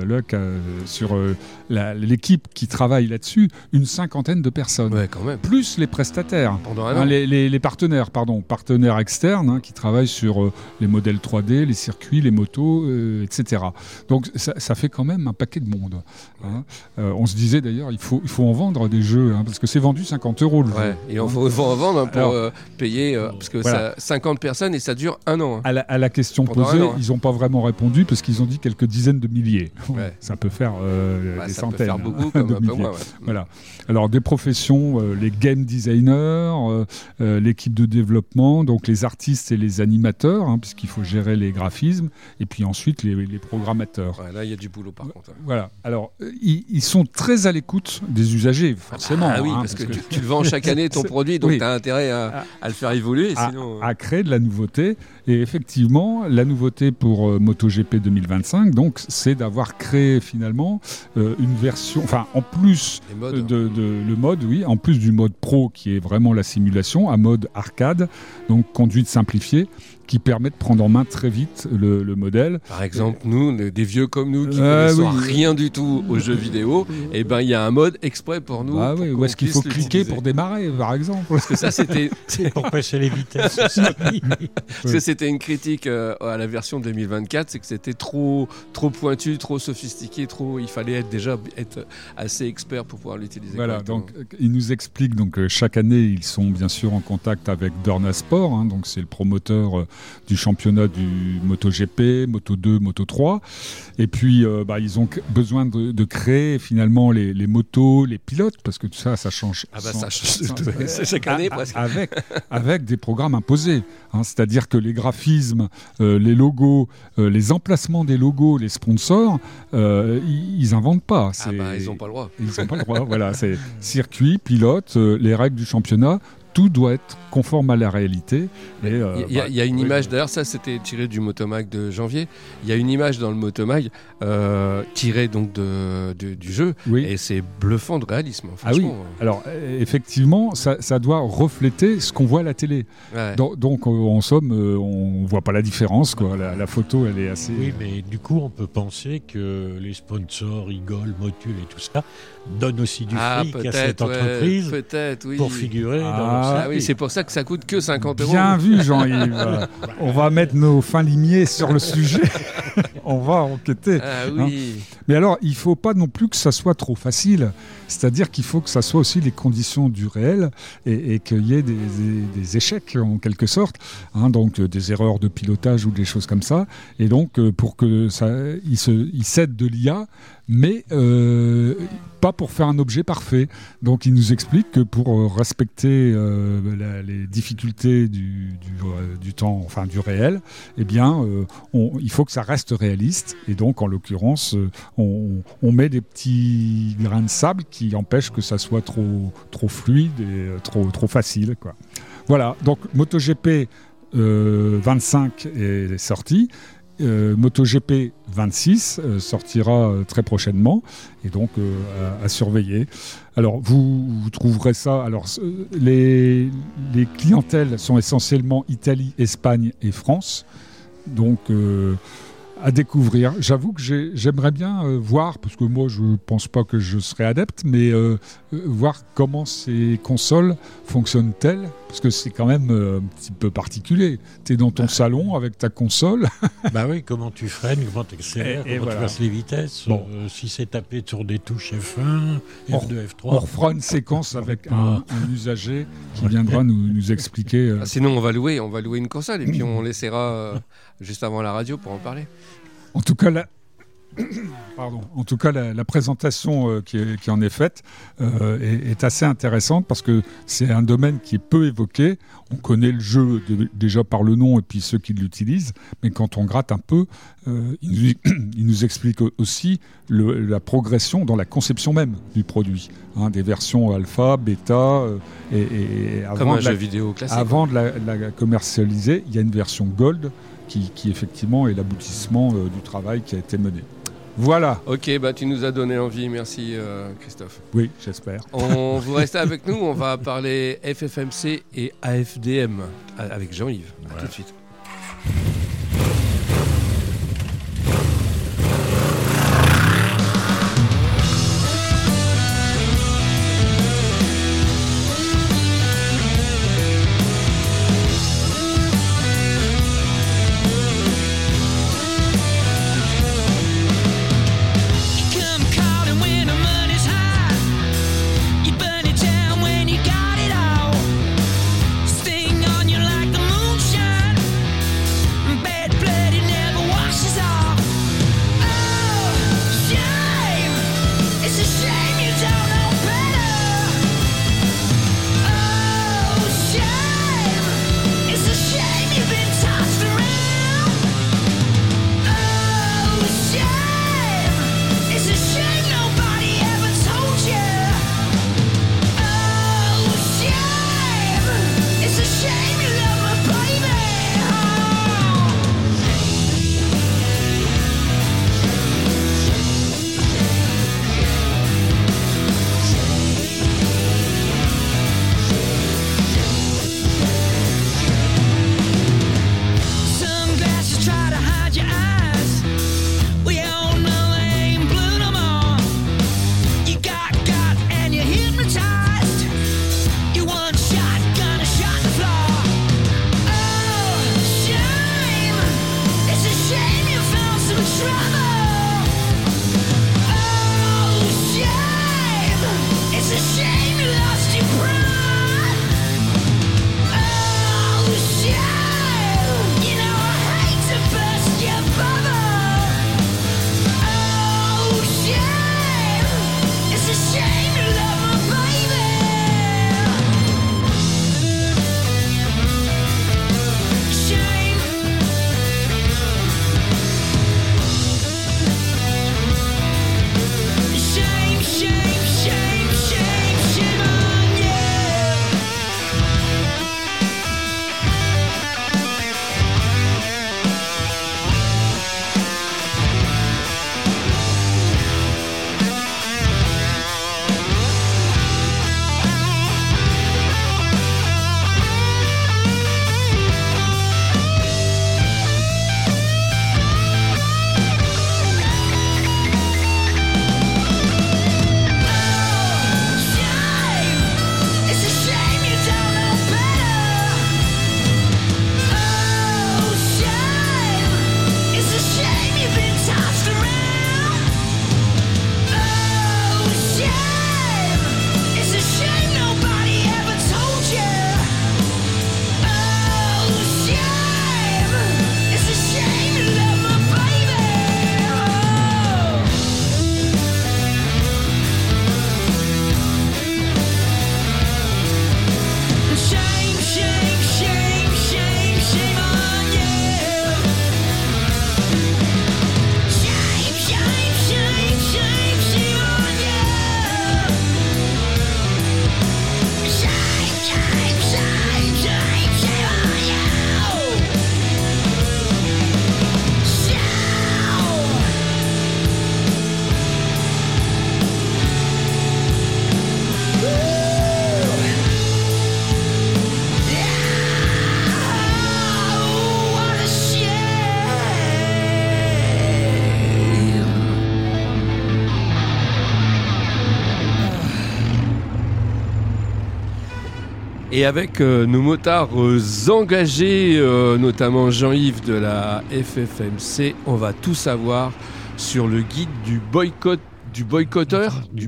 sur l'équipe qui travaille là-dessus, une 50aine de personnes. Ouais, quand même. Plus les prestataires, pendant un an. Les partenaires externes qui travaillent sur les modèles 3D, les circuits, les motos, etc. Donc, ça fait quand même un paquet de monde. On se disait d'ailleurs, il faut en vendre des jeux, parce que c'est vendu 50 € le jeu. Et il faut en vendre pour payer, parce que ça, 50 personnes et ça dure un an. À la question posée, ils n'ont pas vraiment répondu parce qu'ils ont dit quelques dizaines de milliers. Ouais. Ça peut faire des ça centaines. Peut faire beaucoup, comme de un peu milliers. moins. Ouais. Voilà. Alors des professions, les game designers, l'équipe de développement, donc les artistes et les animateurs, puisqu'il faut gérer les graphismes, et puis ensuite les programmateurs. Ouais, là, il y a du boulot par contre. Voilà. Alors ils sont très à l'écoute des usagers, forcément. Ah oui, parce que tu le vends chaque année ton produit, donc tu as intérêt à le faire évoluer. À créer de la nouveauté. Et effectivement, la nouveauté pour MotoGP 2025, donc, c'est d'avoir créé finalement une version, enfin, en plus le mode, oui, en plus du mode pro qui est vraiment la simulation, un mode arcade, donc conduite simplifiée, qui permet de prendre en main très vite le modèle. Par exemple, nous, des vieux comme nous, qui ne connaissons rien du tout aux jeux vidéo, et ben il y a un mode exprès pour nous. Ah oui, où est-ce qu'il faut cliquer pour démarrer, par exemple ? Parce que ça, c'était pour passer les vitesses. Parce que c'était une critique à la version 2024, c'est que c'était trop pointu, trop sophistiqué, il fallait être assez expert pour pouvoir l'utiliser. Voilà, donc ils nous expliquent donc chaque année, ils sont bien sûr en contact avec Dorna Sport, donc c'est le promoteur du championnat du MotoGP, Moto2, Moto3. Et puis, ils ont besoin de créer finalement les motos, les pilotes, parce que tout ça, ça change. Ah bah ça change chaque année presque. Avec des programmes imposés. C'est-à-dire que les graphismes, les logos, les emplacements des logos, les sponsors, ils n'inventent pas. Ils n'ont pas le droit. Ils n'ont pas le droit, voilà. C'est circuit, pilote, les règles du championnat. Tout doit être conforme à la réalité. Il y a une image, d'ailleurs ça c'était tiré du Motomag de janvier, il y a une image dans le Motomag tirée donc du jeu, et c'est bluffant de réalisme. Franchement. Ah oui, alors effectivement ça doit refléter ce qu'on voit à la télé. Ouais. Donc en somme, on ne voit pas la différence, quoi. La photo elle est assez... Oui, mais du coup on peut penser que les sponsors, Igol, Motul et tout ça donnent aussi du fric à cette entreprise pour figurer dans... Ah oui, c'est pour ça que ça coûte que 50 €. Bien vu, Jean-Yves. On va mettre nos fins limiers sur le sujet. On va enquêter. Ah oui. Mais alors, il ne faut pas non plus que ça soit trop facile. C'est-à-dire qu'il faut que ça soit aussi les conditions du réel et qu'il y ait des échecs en quelque sorte, donc des erreurs de pilotage ou des choses comme ça. Et donc, pour que il s'aide de l'IA, mais pas pour faire un objet parfait. Donc, il nous explique que pour respecter les difficultés du temps, enfin du réel, eh bien, il faut que ça reste réaliste. Et donc, en l'occurrence, on met des petits grains de sable qui empêchent que ça soit trop fluide et trop facile, quoi. Voilà. Donc, MotoGP 25 est sorti. MotoGP 26 sortira très prochainement et donc à surveiller. Alors vous trouverez ça. Alors les clientèles sont essentiellement Italie, Espagne et France. Donc à découvrir. J'avoue que j'aimerais bien voir, parce que moi je pense pas que je serais adepte, mais voir comment ces consoles fonctionnent-elles, parce que c'est quand même un petit peu particulier. Tu es dans ton salon avec ta console. Bah oui, comment tu freines, comment tu accélères, comment voilà. tu passes les vitesses. Bon. Si c'est tapé sur des touches F1, F2, F3. On refera une séquence avec un usager qui viendra nous expliquer. Sinon on va louer une console et puis on laissera juste avant la radio pour en parler. En tout cas, la présentation qui en est faite est assez intéressante parce que c'est un domaine qui est peu évoqué. On connaît le jeu déjà par le nom et puis ceux qui l'utilisent, mais quand on gratte un peu, il nous explique aussi la progression dans la conception même du produit. Des versions alpha, bêta, et comme un jeu vidéo classique. Avant de la commercialiser, il y a une version gold qui effectivement est l'aboutissement du travail qui a été mené. Voilà. Ok, tu nous as donné envie, merci Christophe. Oui, j'espère. Vous restez avec nous, on va parler FFMC et AFDM avec Jean-Yves. À tout de suite. Sting on you like the moonshine. Et avec nos motards engagés, notamment Jean-Yves de la FFMC, on va tout savoir sur le guide du boycotteur du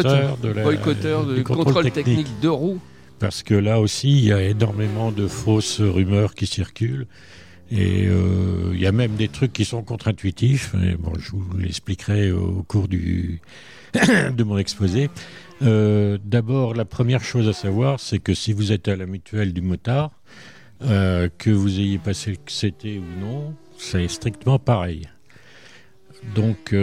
contrôle technique de roues. Parce que là aussi, il y a énormément de fausses rumeurs qui circulent. Et il y a même des trucs qui sont contre-intuitifs. Mais bon, je vous l'expliquerai au cours de mon exposé. D'abord, la première chose à savoir, c'est que si vous êtes à la mutuelle du motard, que vous ayez passé le CT ou non, c'est strictement pareil. Donc,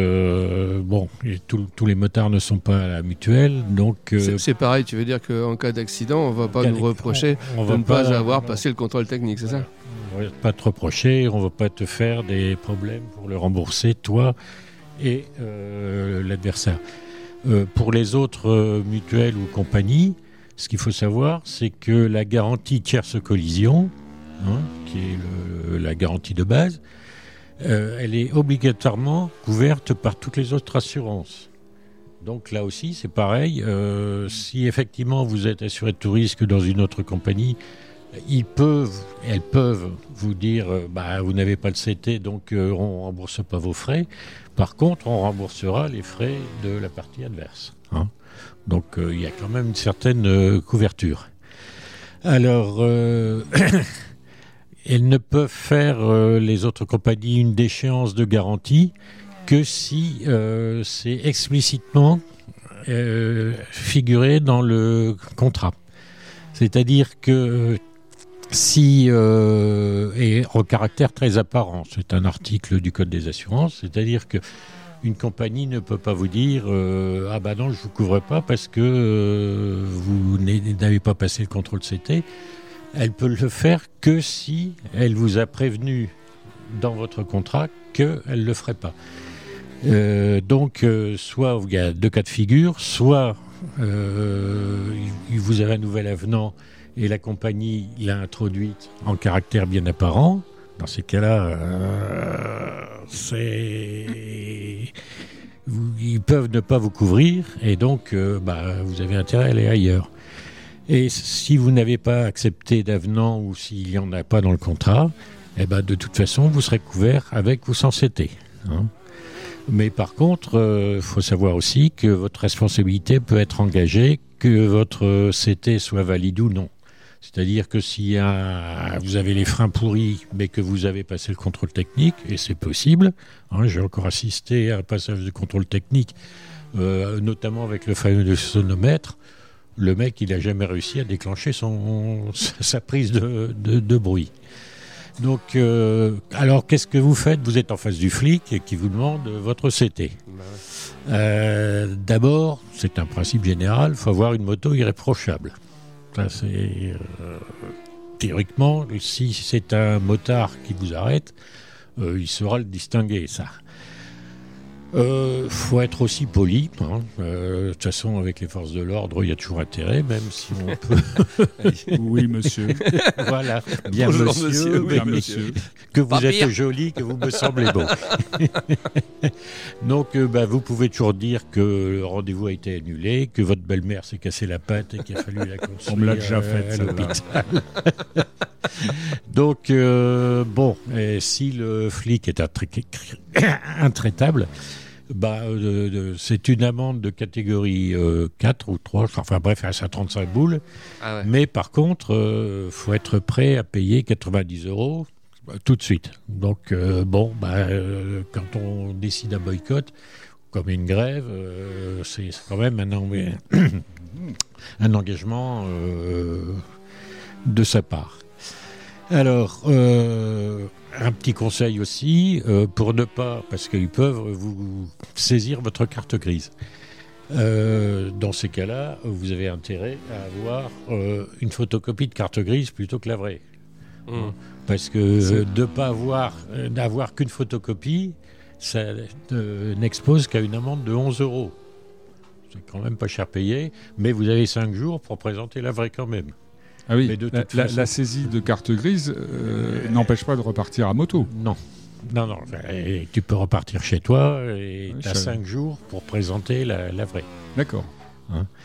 tous les motards ne sont pas à la mutuelle. Donc, c'est pareil, tu veux dire qu'en cas d'accident, on ne va pas nous reprocher de ne pas avoir passé le contrôle technique, c'est ça ? On ne va pas te reprocher, on ne va pas te faire des problèmes pour le rembourser, toi et l'adversaire. Pour les autres mutuelles ou compagnies, ce qu'il faut savoir, c'est que la garantie tierce collision, qui est la garantie de base, elle est obligatoirement couverte par toutes les autres assurances. Donc là aussi, c'est pareil. Si effectivement vous êtes assuré de tout risque dans une autre compagnie, elles peuvent vous dire vous n'avez pas le CT, donc on ne rembourse pas vos frais. Par contre, on remboursera les frais de la partie adverse. Donc il y a quand même une certaine couverture. Alors, elles ne peuvent faire, les autres compagnies, une déchéance de garantie que si c'est explicitement figuré dans le contrat. C'est-à-dire que si, et au caractère très apparent, c'est un article du Code des assurances, c'est-à-dire que une compagnie ne peut pas vous dire non, je ne vous couvre pas parce que vous n'avez pas passé le contrôle CT. Elle peut le faire que si elle vous a prévenu dans votre contrat qu'elle ne le ferait pas. Donc, soit il y a deux cas de figure, soit vous avez un nouvel avenant et la compagnie l'a introduite en caractère bien apparent. Dans ces cas-là, ils peuvent ne pas vous couvrir et donc vous avez intérêt à aller ailleurs. Et si vous n'avez pas accepté d'avenant ou s'il n'y en a pas dans le contrat, de toute façon, vous serez couvert avec ou sans CT. Mais par contre, il faut savoir aussi que votre responsabilité peut être engagée, que votre CT soit valide ou non. C'est-à-dire que si vous avez les freins pourris, mais que vous avez passé le contrôle technique, et c'est possible, j'ai encore assisté à un passage de contrôle technique, notamment avec le fameux sonomètre, le mec, il n'a jamais réussi à déclencher sa prise de bruit. Donc, alors, qu'est-ce que vous faites ? Vous êtes en face du flic qui vous demande votre CT. D'abord, c'est un principe général, il faut avoir une moto irréprochable. Ça, c'est théoriquement, si c'est un motard qui vous arrête, il saura le distinguer, ça. Faut être aussi poli. De toute façon, avec les forces de l'ordre, il y a toujours intérêt, même si on peut. Oui, monsieur. Voilà. Bien, bonjour, monsieur. Bien, monsieur. Que vous êtes joli, que vous me semblez beau. Donc, vous pouvez toujours dire que le rendez-vous a été annulé, que votre belle-mère s'est cassée la patte et qu'il a fallu la consulter. On me l'a déjà fait, à ça. l'hôpital. Donc, si le flic est intraitable, c'est une amende de catégorie 4 ou 3, enfin bref, à 135 boules. Ah ouais. Mais par contre, faut être prêt à payer 90 € tout de suite. Donc, quand on décide un boycott, comme une grève, c'est quand même un engagement de sa part. Alors, un petit conseil aussi, pour ne pas, parce qu'ils peuvent vous saisir votre carte grise. Dans ces cas-là, vous avez intérêt à avoir une photocopie de carte grise plutôt que la vraie. Parce que de ne pas d'avoir qu'une photocopie, ça n'expose qu'à une amende de 11 €. C'est quand même pas cher payé, mais vous avez 5 jours pour présenter la vraie quand même. Ah oui, Mais de toute façon, la saisie de carte grise n'empêche pas de repartir à moto. Non. Et tu peux repartir chez toi et tu as ça... 5 jours pour présenter la vraie. D'accord.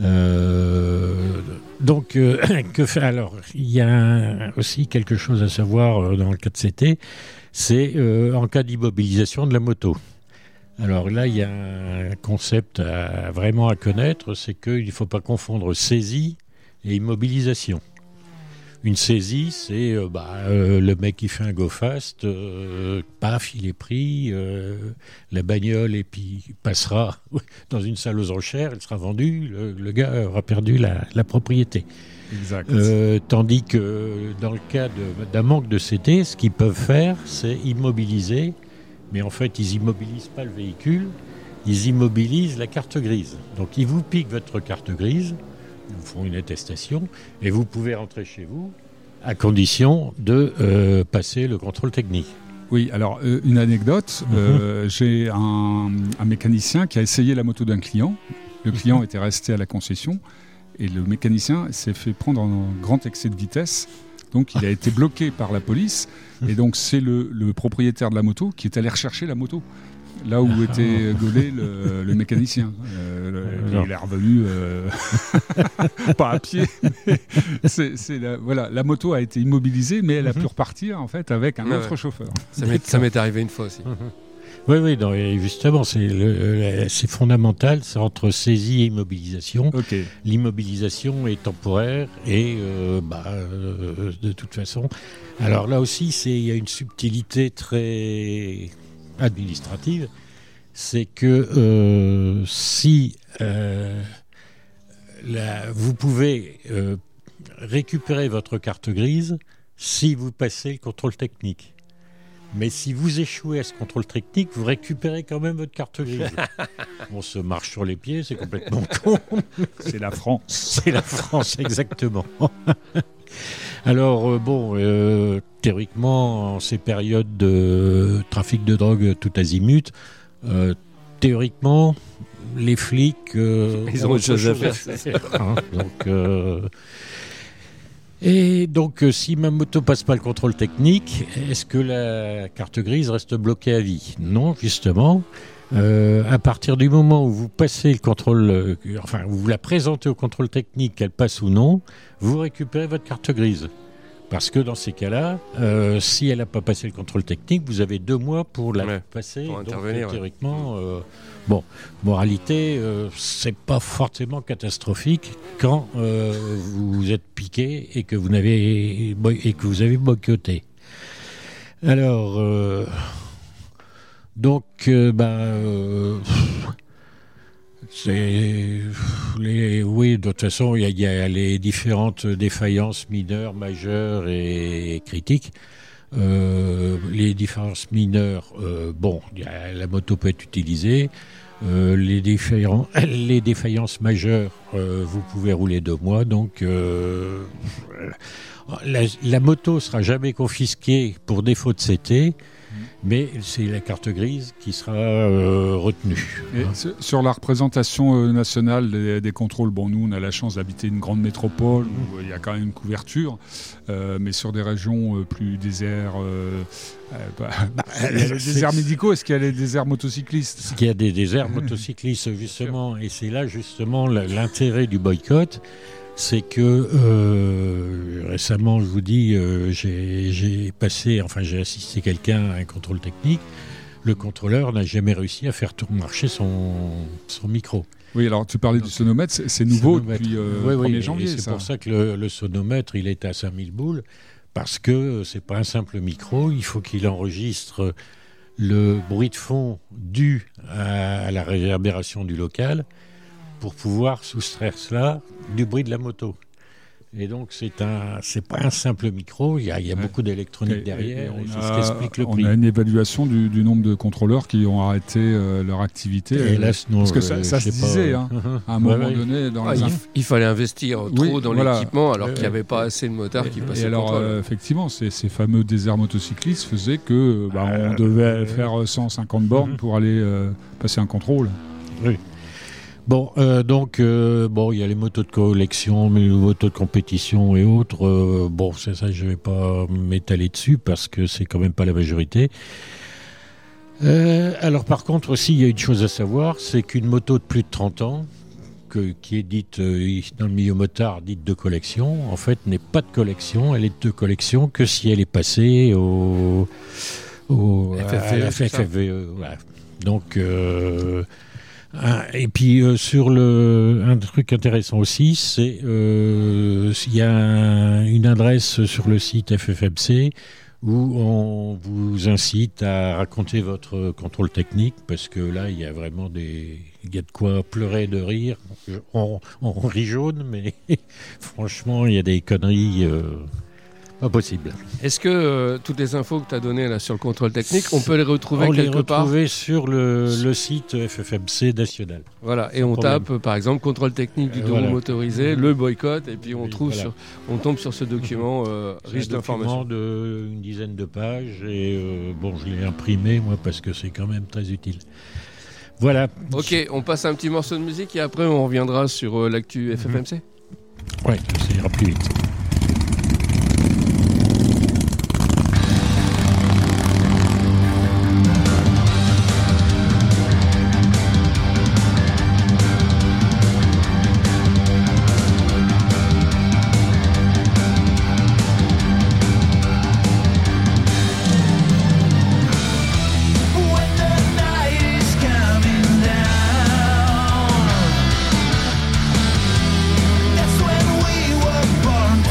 Donc, que faire alors? Il y a aussi quelque chose à savoir dans le cas de CT, c'est en cas d'immobilisation de la moto. Alors là, il y a un concept vraiment à connaître, c'est qu'il ne faut pas confondre saisie et immobilisation. Une saisie, c'est le mec qui fait un go fast, paf, il est pris, la bagnole et puis il passera dans une salle aux enchères, elle sera vendue, le gars aura perdu la propriété. Exact. Tandis que dans le cas d'un manque de CT, ce qu'ils peuvent faire, c'est immobiliser, mais en fait, ils immobilisent pas le véhicule, ils immobilisent la carte grise. Donc ils vous piquent votre carte grise, ils vous font une attestation et vous pouvez rentrer chez vous à condition de passer le contrôle technique. Oui, alors une anecdote, j'ai un mécanicien qui a essayé la moto d'un client. Le client était resté à la concession et le mécanicien s'est fait prendre un grand excès de vitesse. Donc il a été bloqué par la police et donc c'est le propriétaire de la moto qui est allé rechercher la moto. Là où était gaulé le mécanicien. Il est revenu, pas à pied, mais la moto a été immobilisée, mais elle a pu repartir en fait avec un autre chauffeur. Ça m'est arrivé une fois aussi. Oui, non, justement, c'est fondamental, c'est entre saisie et immobilisation. Okay. L'immobilisation est temporaire et de toute façon. Alors là aussi, il y a une subtilité très administrative, c'est que si vous pouvez récupérer votre carte grise si vous passez le contrôle technique. Mais si vous échouez à ce contrôle technique, vous récupérez quand même votre carte grise. On se marche sur les pieds, c'est complètement con. C'est la France. C'est la France, exactement. Alors, théoriquement, en ces périodes de trafic de drogue tout azimut, théoriquement, les flics... ils ont autre chose à faire. Et donc, si ma moto passe pas le contrôle technique, est-ce que la carte grise reste bloquée à vie? Non, justement. À partir du moment où vous passez le contrôle, vous la présentez au contrôle technique, qu'elle passe ou non, vous récupérez votre carte grise. Parce que dans ces cas-là, si elle n'a pas passé le contrôle technique, vous avez 2 mois pour la passer. Pour intervenir. Donc, théoriquement, moralité, c'est pas forcément catastrophique quand vous êtes piqué et que vous avez boycotté. Alors, oui, de toute façon, il y a les différentes défaillances mineures, majeures et critiques. Les différences mineures, la moto peut être utilisée. Les défaillances majeures, vous pouvez rouler 2 mois. Donc, la moto sera jamais confisquée pour défaut de CT. Mais c'est la carte grise qui sera retenue. Et sur la représentation nationale des contrôles, nous on a la chance d'habiter une grande métropole où il y a quand même une couverture, mais sur des régions plus déserts, il y a les déserts médicaux, est-ce qu'il y a les déserts motocyclistes? Il y a des déserts motocyclistes justement, et c'est là justement l'intérêt du boycott. C'est que récemment, je vous dis, j'ai assisté quelqu'un à un contrôle technique. Le contrôleur n'a jamais réussi à faire marcher son micro. Oui, alors tu parlais du sonomètre, c'est nouveau depuis 1er janvier. C'est pour ça que le sonomètre, il est à 5000 boules, parce que c'est pas un simple micro, il faut qu'il enregistre le bruit de fond dû à la réverbération du local, pour pouvoir soustraire cela du bruit de la moto. Et donc, c'est pas un simple micro, il y a beaucoup d'électronique derrière, et c'est ce qui explique le prix. On a une évaluation du nombre de contrôleurs qui ont arrêté leur activité. Hélas, non. Parce que ça se disait, à un moment donné. Il fallait investir trop dans l'équipement, alors qu'il n'y avait pas assez de moteurs qui passaient le contrôle. Effectivement, ces fameux déserts motocyclistes faisaient que on devait faire 150 bornes pour aller passer un contrôle. Oui. Il y a les motos de collection, mais les motos de compétition et autres. Ça, je vais pas m'étaler dessus parce que c'est quand même pas la majorité. Alors, par contre, aussi, il y a une chose à savoir, c'est qu'une moto de plus de 30 ans, qui est dite dans le milieu motard, dite de collection, en fait n'est pas de collection. Elle est de collection que si elle est passée au FFVE. Voilà. Donc, et puis sur un truc intéressant aussi, c'est il y a une adresse sur le site FFMC où on vous incite à raconter votre contrôle technique, parce que là, il y a vraiment il y a de quoi pleurer de rire. On rit jaune, mais franchement, il y a des conneries pas possibles. Est-ce que toutes les infos que tu as données là sur le contrôle technique, on peut les retrouver quelque part ? On les retrouve sur le site FFMC national. Voilà, et on tape par exemple contrôle technique du drone motorisé, le boycott, et puis on tombe sur ce document riche d'informations. Une dizaine de pages, et je l'ai imprimé moi parce que c'est quand même très utile. Voilà. Ok, on passe un petit morceau de musique et après on reviendra sur l'actu FFMC. Ouais, ça ira plus vite. That's when we were born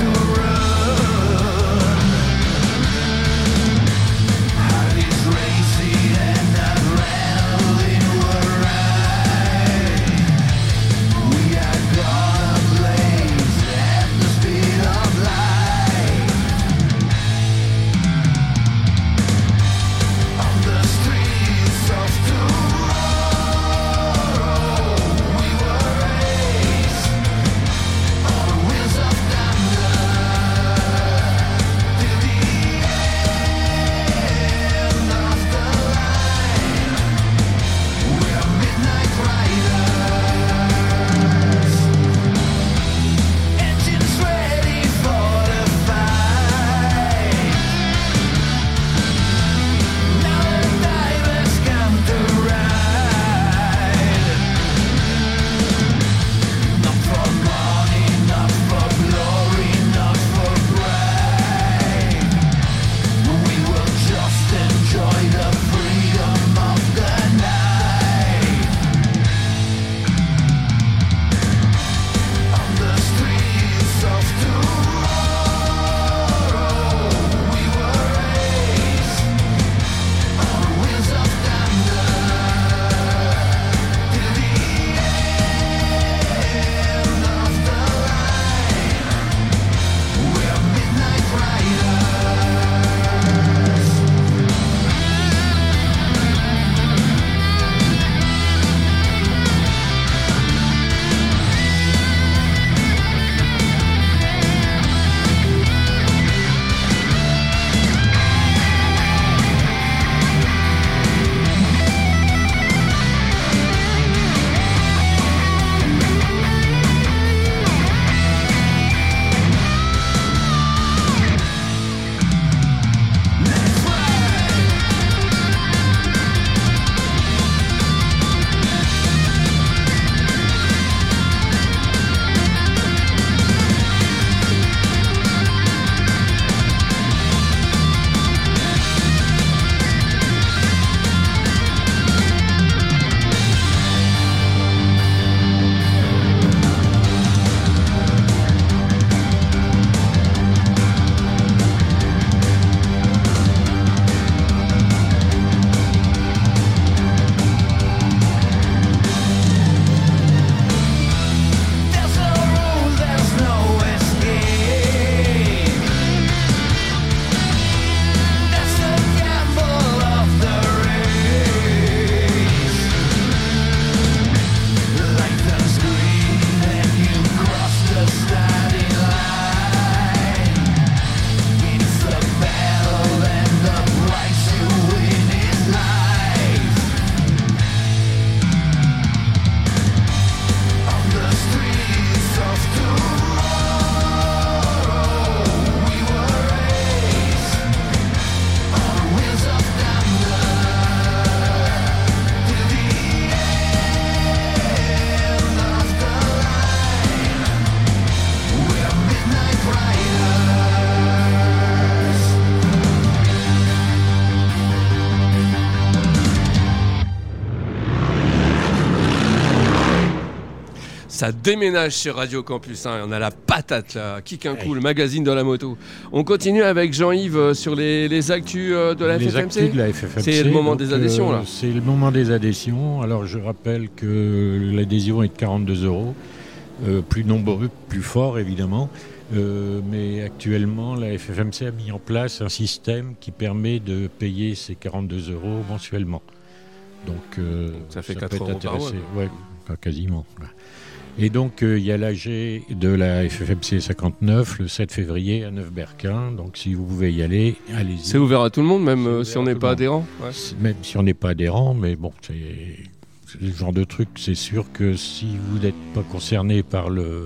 Ça déménage sur Radio Campus, hein. On a la patate là, Kick un coup, le magazine de la moto. On continue avec Jean-Yves sur les actus de la Les FFMC. actus de la FFMC. C'est le moment donc, des adhésions là. C'est le moment des adhésions. Alors je rappelle que l'adhésion est de 42 €. Plus nombreux, plus fort évidemment. Mais actuellement, la FFMC a mis en place un système qui permet de payer ces 42 € mensuellement. Donc ça fait 4 peut € par mois. Ouais, quasiment. Et donc, il y a l'AG de la FFMC 59 le 7 février à Neuf-Berquin. Donc, si vous pouvez y aller, allez-y. C'est ouvert à tout le monde, même si on n'est pas adhérent. Ouais. Même si on n'est pas adhérent, mais bon, c'est le genre de truc, c'est sûr que si vous n'êtes pas concerné par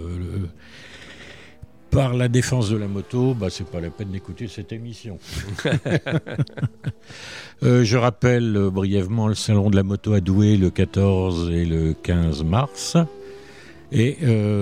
par la défense de la moto, bah, c'est pas la peine d'écouter cette émission. Je rappelle brièvement le salon de la moto à Douai le 14 et le 15 mars. Et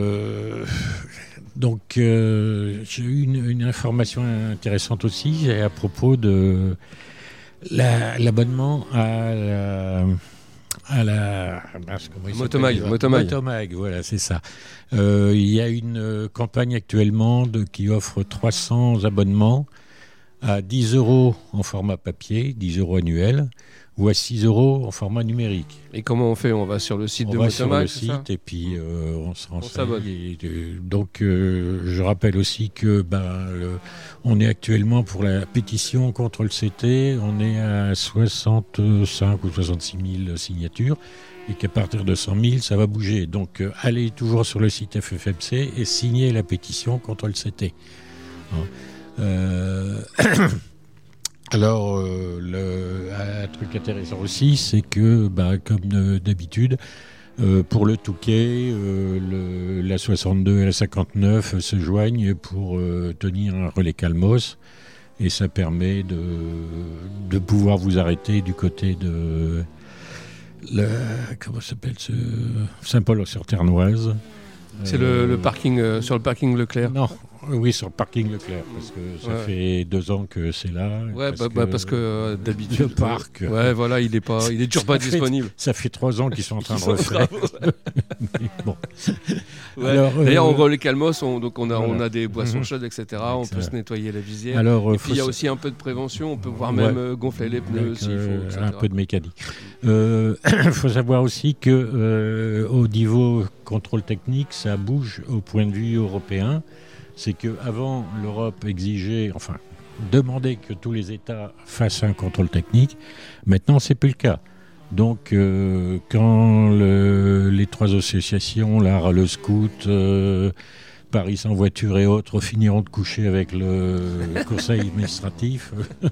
donc j'ai eu une information intéressante aussi à propos de l'abonnement à la Motomag, voilà, c'est ça. Il y a une campagne actuellement qui offre 300 abonnements à 10 € en format papier, 10 € annuel, ou à 6 € en format numérique. Et comment on fait? On va sur le site de Motomag. Motomag. On va sur le site et puis on se renseigne. s'abonne. Donc je rappelle aussi que on est actuellement pour la pétition contre le CT, on est à 65 ou 66 000 signatures et qu'à partir de 100 000, ça va bouger. Donc allez toujours sur le site FFMC et signez la pétition contre le CT. Alors, un truc intéressant aussi, c'est que, comme d'habitude, pour le Touquet, la 62 et la 59 se joignent pour tenir un relais Calmos. Et ça permet de pouvoir vous arrêter du côté de comment s'appelle Saint-Paul-sur-Ternoise. C'est le parking sur le parking Leclerc. Non, oui, sur le parking Leclerc, parce que ça fait 2 ans que c'est là. Ouais, parce que d'habitude le parc. Ouais, voilà, il est toujours pas disponible. Ça fait 3 ans qu'ils sont en train de refaire. Bon. Ouais. Alors, d'ailleurs, on relais Calmos, on a des boissons chaudes, etc. On peut se nettoyer la visière. Alors, et puis il y a aussi un peu de prévention. On peut voir même gonfler les pneus s'il faut, etc. Un peu de mécanique. Il faut savoir aussi que au niveau contrôle technique, ça bouge au point de vue européen. C'est qu'avant, l'Europe demandait que tous les États fassent un contrôle technique. Maintenant, c'est plus le cas. Donc, quand les 3 associations, le Scout, Paris sans voiture et autres, finiront de coucher avec le conseil administratif,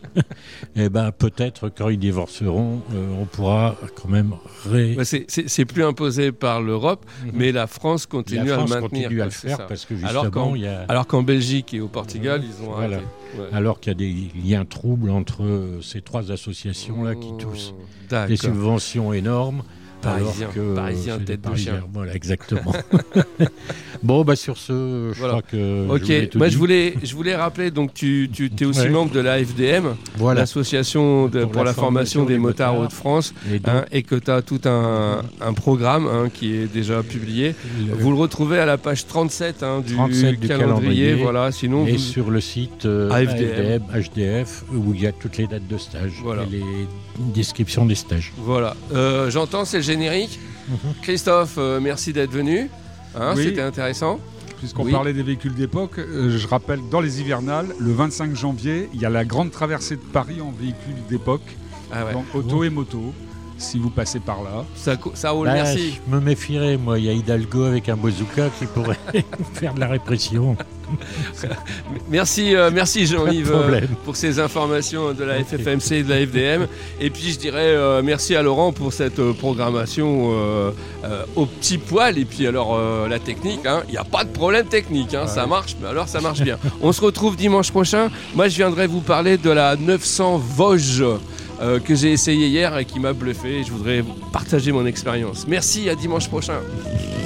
et peut-être quand ils divorceront, on pourra quand même c'est plus imposé par l'Europe, mais la France continue à le maintenir. Continue à le faire parce que justement, alors qu'en Belgique et au Portugal, ils ont arrêté. Ouais. Alors qu'il y a un trouble entre ces 3 associations-là qui touchent des subventions énormes. Parisien tête de chien. Voilà, exactement. Bon, sur ce, je crois que. Ok, moi je voulais rappeler, donc tu es aussi membre de la FDM, l'association pour la formation des motards Hauts-de-France, et que tu as tout un programme qui est déjà publié. Vous le retrouvez à la page 37 du calendrier. Voilà, sinon et sur le site AFDM, HDF, où il y a toutes les dates de stage et les descriptions des stages. Voilà. J'entends, c'est le générique. Christophe, merci d'être venu. Oui. C'était intéressant. Puisqu'on parlait des véhicules d'époque, je rappelle, dans les hivernales, le 25 janvier, il y a la grande traversée de Paris en véhicules d'époque, donc auto et moto, si vous passez par là. Ça roule, merci. Je me méfierais, moi. Il y a Hidalgo avec un bazooka qui pourrait faire de la répression. Merci Jean-Yves pour ces informations de la FFMC et de la FDM. Et puis je dirais merci à Laurent pour cette programmation au petit poil. Et puis alors la technique, il n'y a pas de problème technique, ça marche, mais alors ça marche bien. On se retrouve dimanche prochain. Moi je viendrai vous parler de la 900 Vosges que j'ai essayé hier et qui m'a bluffé. Je voudrais partager mon expérience. Merci, à dimanche prochain.